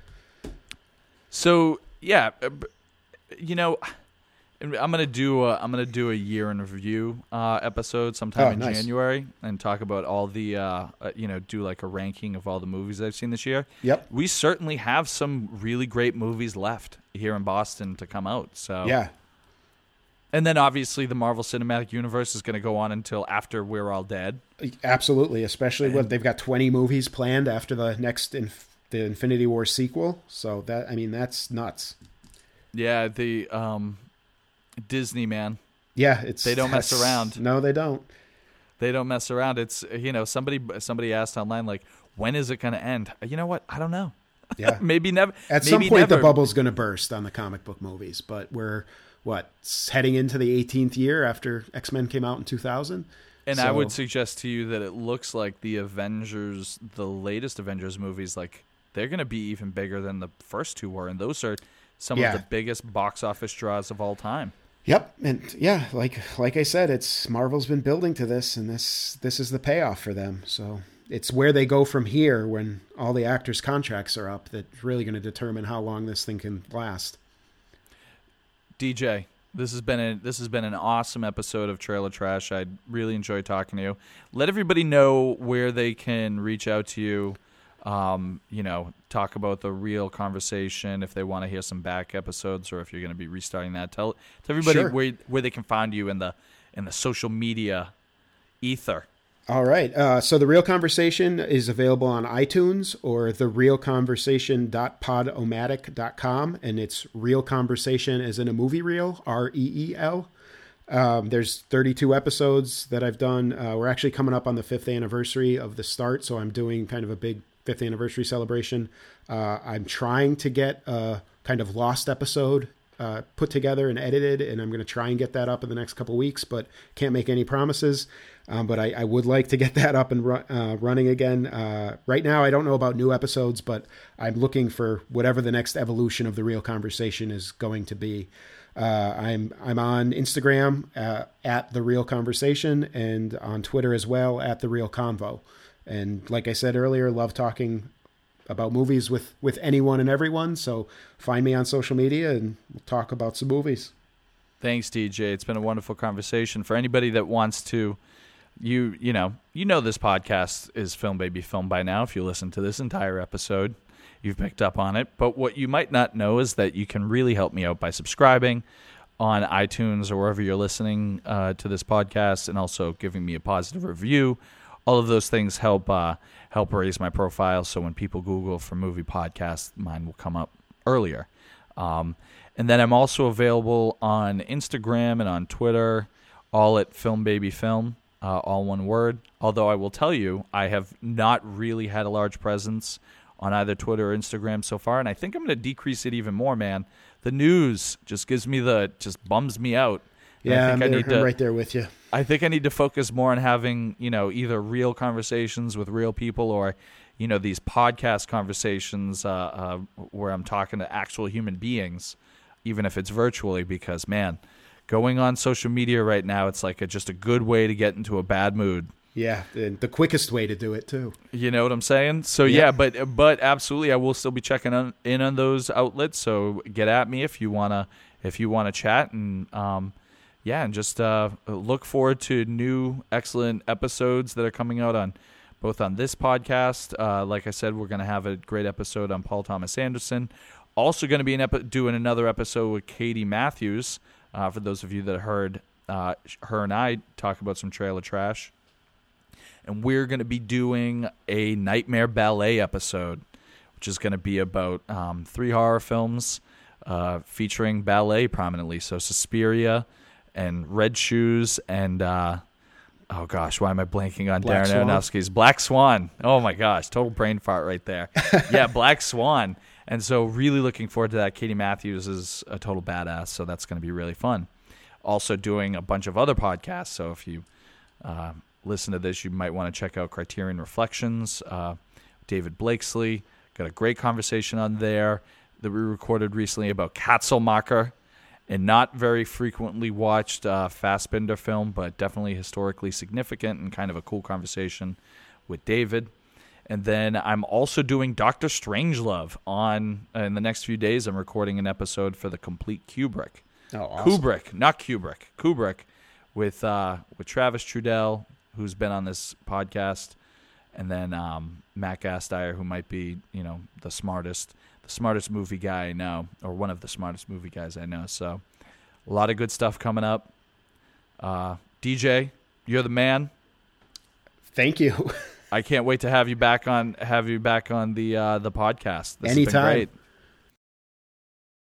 So yeah, uh, b- you know, I'm gonna do a, I'm gonna do a year in review uh, episode sometime Oh, in nice. January and talk about all the uh, uh, you know do like a ranking of all the movies I've seen this year. Yep. We certainly have some really great movies left here in Boston to come out. So Yeah. and then obviously the Marvel Cinematic Universe is going to go on until after we're all dead. Absolutely, especially what they've got twenty movies planned after the next inf- the Infinity War sequel. So that I mean that's nuts. Yeah, the um, Disney man. Yeah, it's They don't mess that's- around. No, they don't. They don't mess around. It's you know somebody somebody asked online like when is it going to end? You know what? I don't know. Yeah. maybe never. At maybe some point, never. the bubble's going to burst on the comic book movies, but we're what heading into the eighteenth year after X-Men came out in two thousand. And So- I would suggest to you that it looks like the Avengers, the latest Avengers movies, like they're going to be even bigger than the first two were, and those are some Yeah. of the biggest box office draws of all time. Yep, and yeah, like like I said, it's Marvel's been building to this, and this this is the payoff for them. So it's where they go from here when all the actors' contracts are up that's really going to determine how long this thing can last. D J, this has been a this has been an awesome episode of Trailer Trash. I really enjoyed talking to you. Let everybody know where they can reach out to you um, you know, talk about the Real Conversation if they want to hear some back episodes, or if you're going to be restarting that. Tell, tell everybody Sure. where where they can find you in the in the social media ether. All right. Uh, so The Real Conversation is available on iTunes or the real conversation dot podomatic dot com. And it's Real Conversation as in a movie reel, R E E L. Um, there's thirty-two episodes that I've done. Uh, we're actually coming up on the fifth anniversary of the start. So I'm doing kind of a big fifth anniversary celebration. Uh, I'm trying to get a kind of lost episode uh, put together and edited, and I'm going to try and get that up in the next couple weeks, but can't make any promises. Um, but I, I would like to get that up and ru- uh, running again. Uh, right now, I don't know about new episodes, but I'm looking for whatever the next evolution of The Real Conversation is going to be. Uh, I'm I'm on Instagram uh, at The Real Conversation, and on Twitter as well at The Real Convo. And like I said earlier, love talking about movies with, with anyone and everyone. So find me on social media and we'll talk about some movies. Thanks, D J. It's been a wonderful conversation. For anybody that wants to, you you know, you know this podcast is Film Baby Film by now. If you listen to this entire episode, you've picked up on it. But what you might not know is that you can really help me out by subscribing on iTunes or wherever you're listening uh, to this podcast, and also giving me a positive review. All of those things help uh, help raise my profile, so when people Google for movie podcasts, mine will come up earlier. Um, and then I'm also available on Instagram and on Twitter, all at Film Baby Film, uh, all one word. Although I will tell you, I have not really had a large presence on either Twitter or Instagram so far, and I think I'm going to decrease it even more, man. The news just gives me the, just bums me out. And Yeah, I think I'm, I there, need I'm to, right there with you. I think I need to focus more on having, you know, either real conversations with real people, or, you know, these podcast conversations uh, uh, where I'm talking to actual human beings, even if it's virtually, because, man, going on social media right now, it's like a, just a good way to get into a bad mood. Yeah, and the quickest way to do it, too. You know what I'm saying? So, Yeah. yeah, but but absolutely, I will still be checking on, in on those outlets, so get at me if you want to if you want to chat, and um, yeah, and just uh, look forward to new excellent episodes that are coming out on both on this podcast. Uh, like I said, we're going to have a great episode on Paul Thomas Anderson. Also going to be an epi- doing another episode with Katie Matthews, uh, for those of you that heard uh, her and I talk about some trailer trash. And we're going to be doing a Nightmare Ballet episode, which is going to be about um, three horror films uh, featuring ballet prominently. So Suspiria and Red Shoes and, uh, oh gosh, why am I blanking on Black Darren Swan. Aronofsky's Black Swan? Oh my gosh, total brain fart right there. Yeah, Black Swan. And so really looking forward to that. Katie Matthews is a total badass, so that's going to be really fun. Also doing a bunch of other podcasts, so if you... Uh, listen to this, you might want to check out Criterion Reflections. Uh, David Blakesley got a great conversation on there that we recorded recently about Katzelmacher, and not very frequently watched uh, Fassbinder film, but definitely historically significant and kind of a cool conversation with David. And then I'm also doing Doctor Strangelove on uh, in the next few days. I'm recording an episode for the Complete Kubrick. Oh, awesome. Kubrick, not Kubrick. Kubrick with uh, with Travis Trudell, who's been on this podcast, and then um, Matt Gasteyer, who might be, you know, the smartest, the smartest movie guy I know, or one of the smartest movie guys I know. So, a lot of good stuff coming up. Uh, D J, you're the man. Thank you. I can't wait to have you back on, have you back on the uh, the podcast. This Anytime. has been great.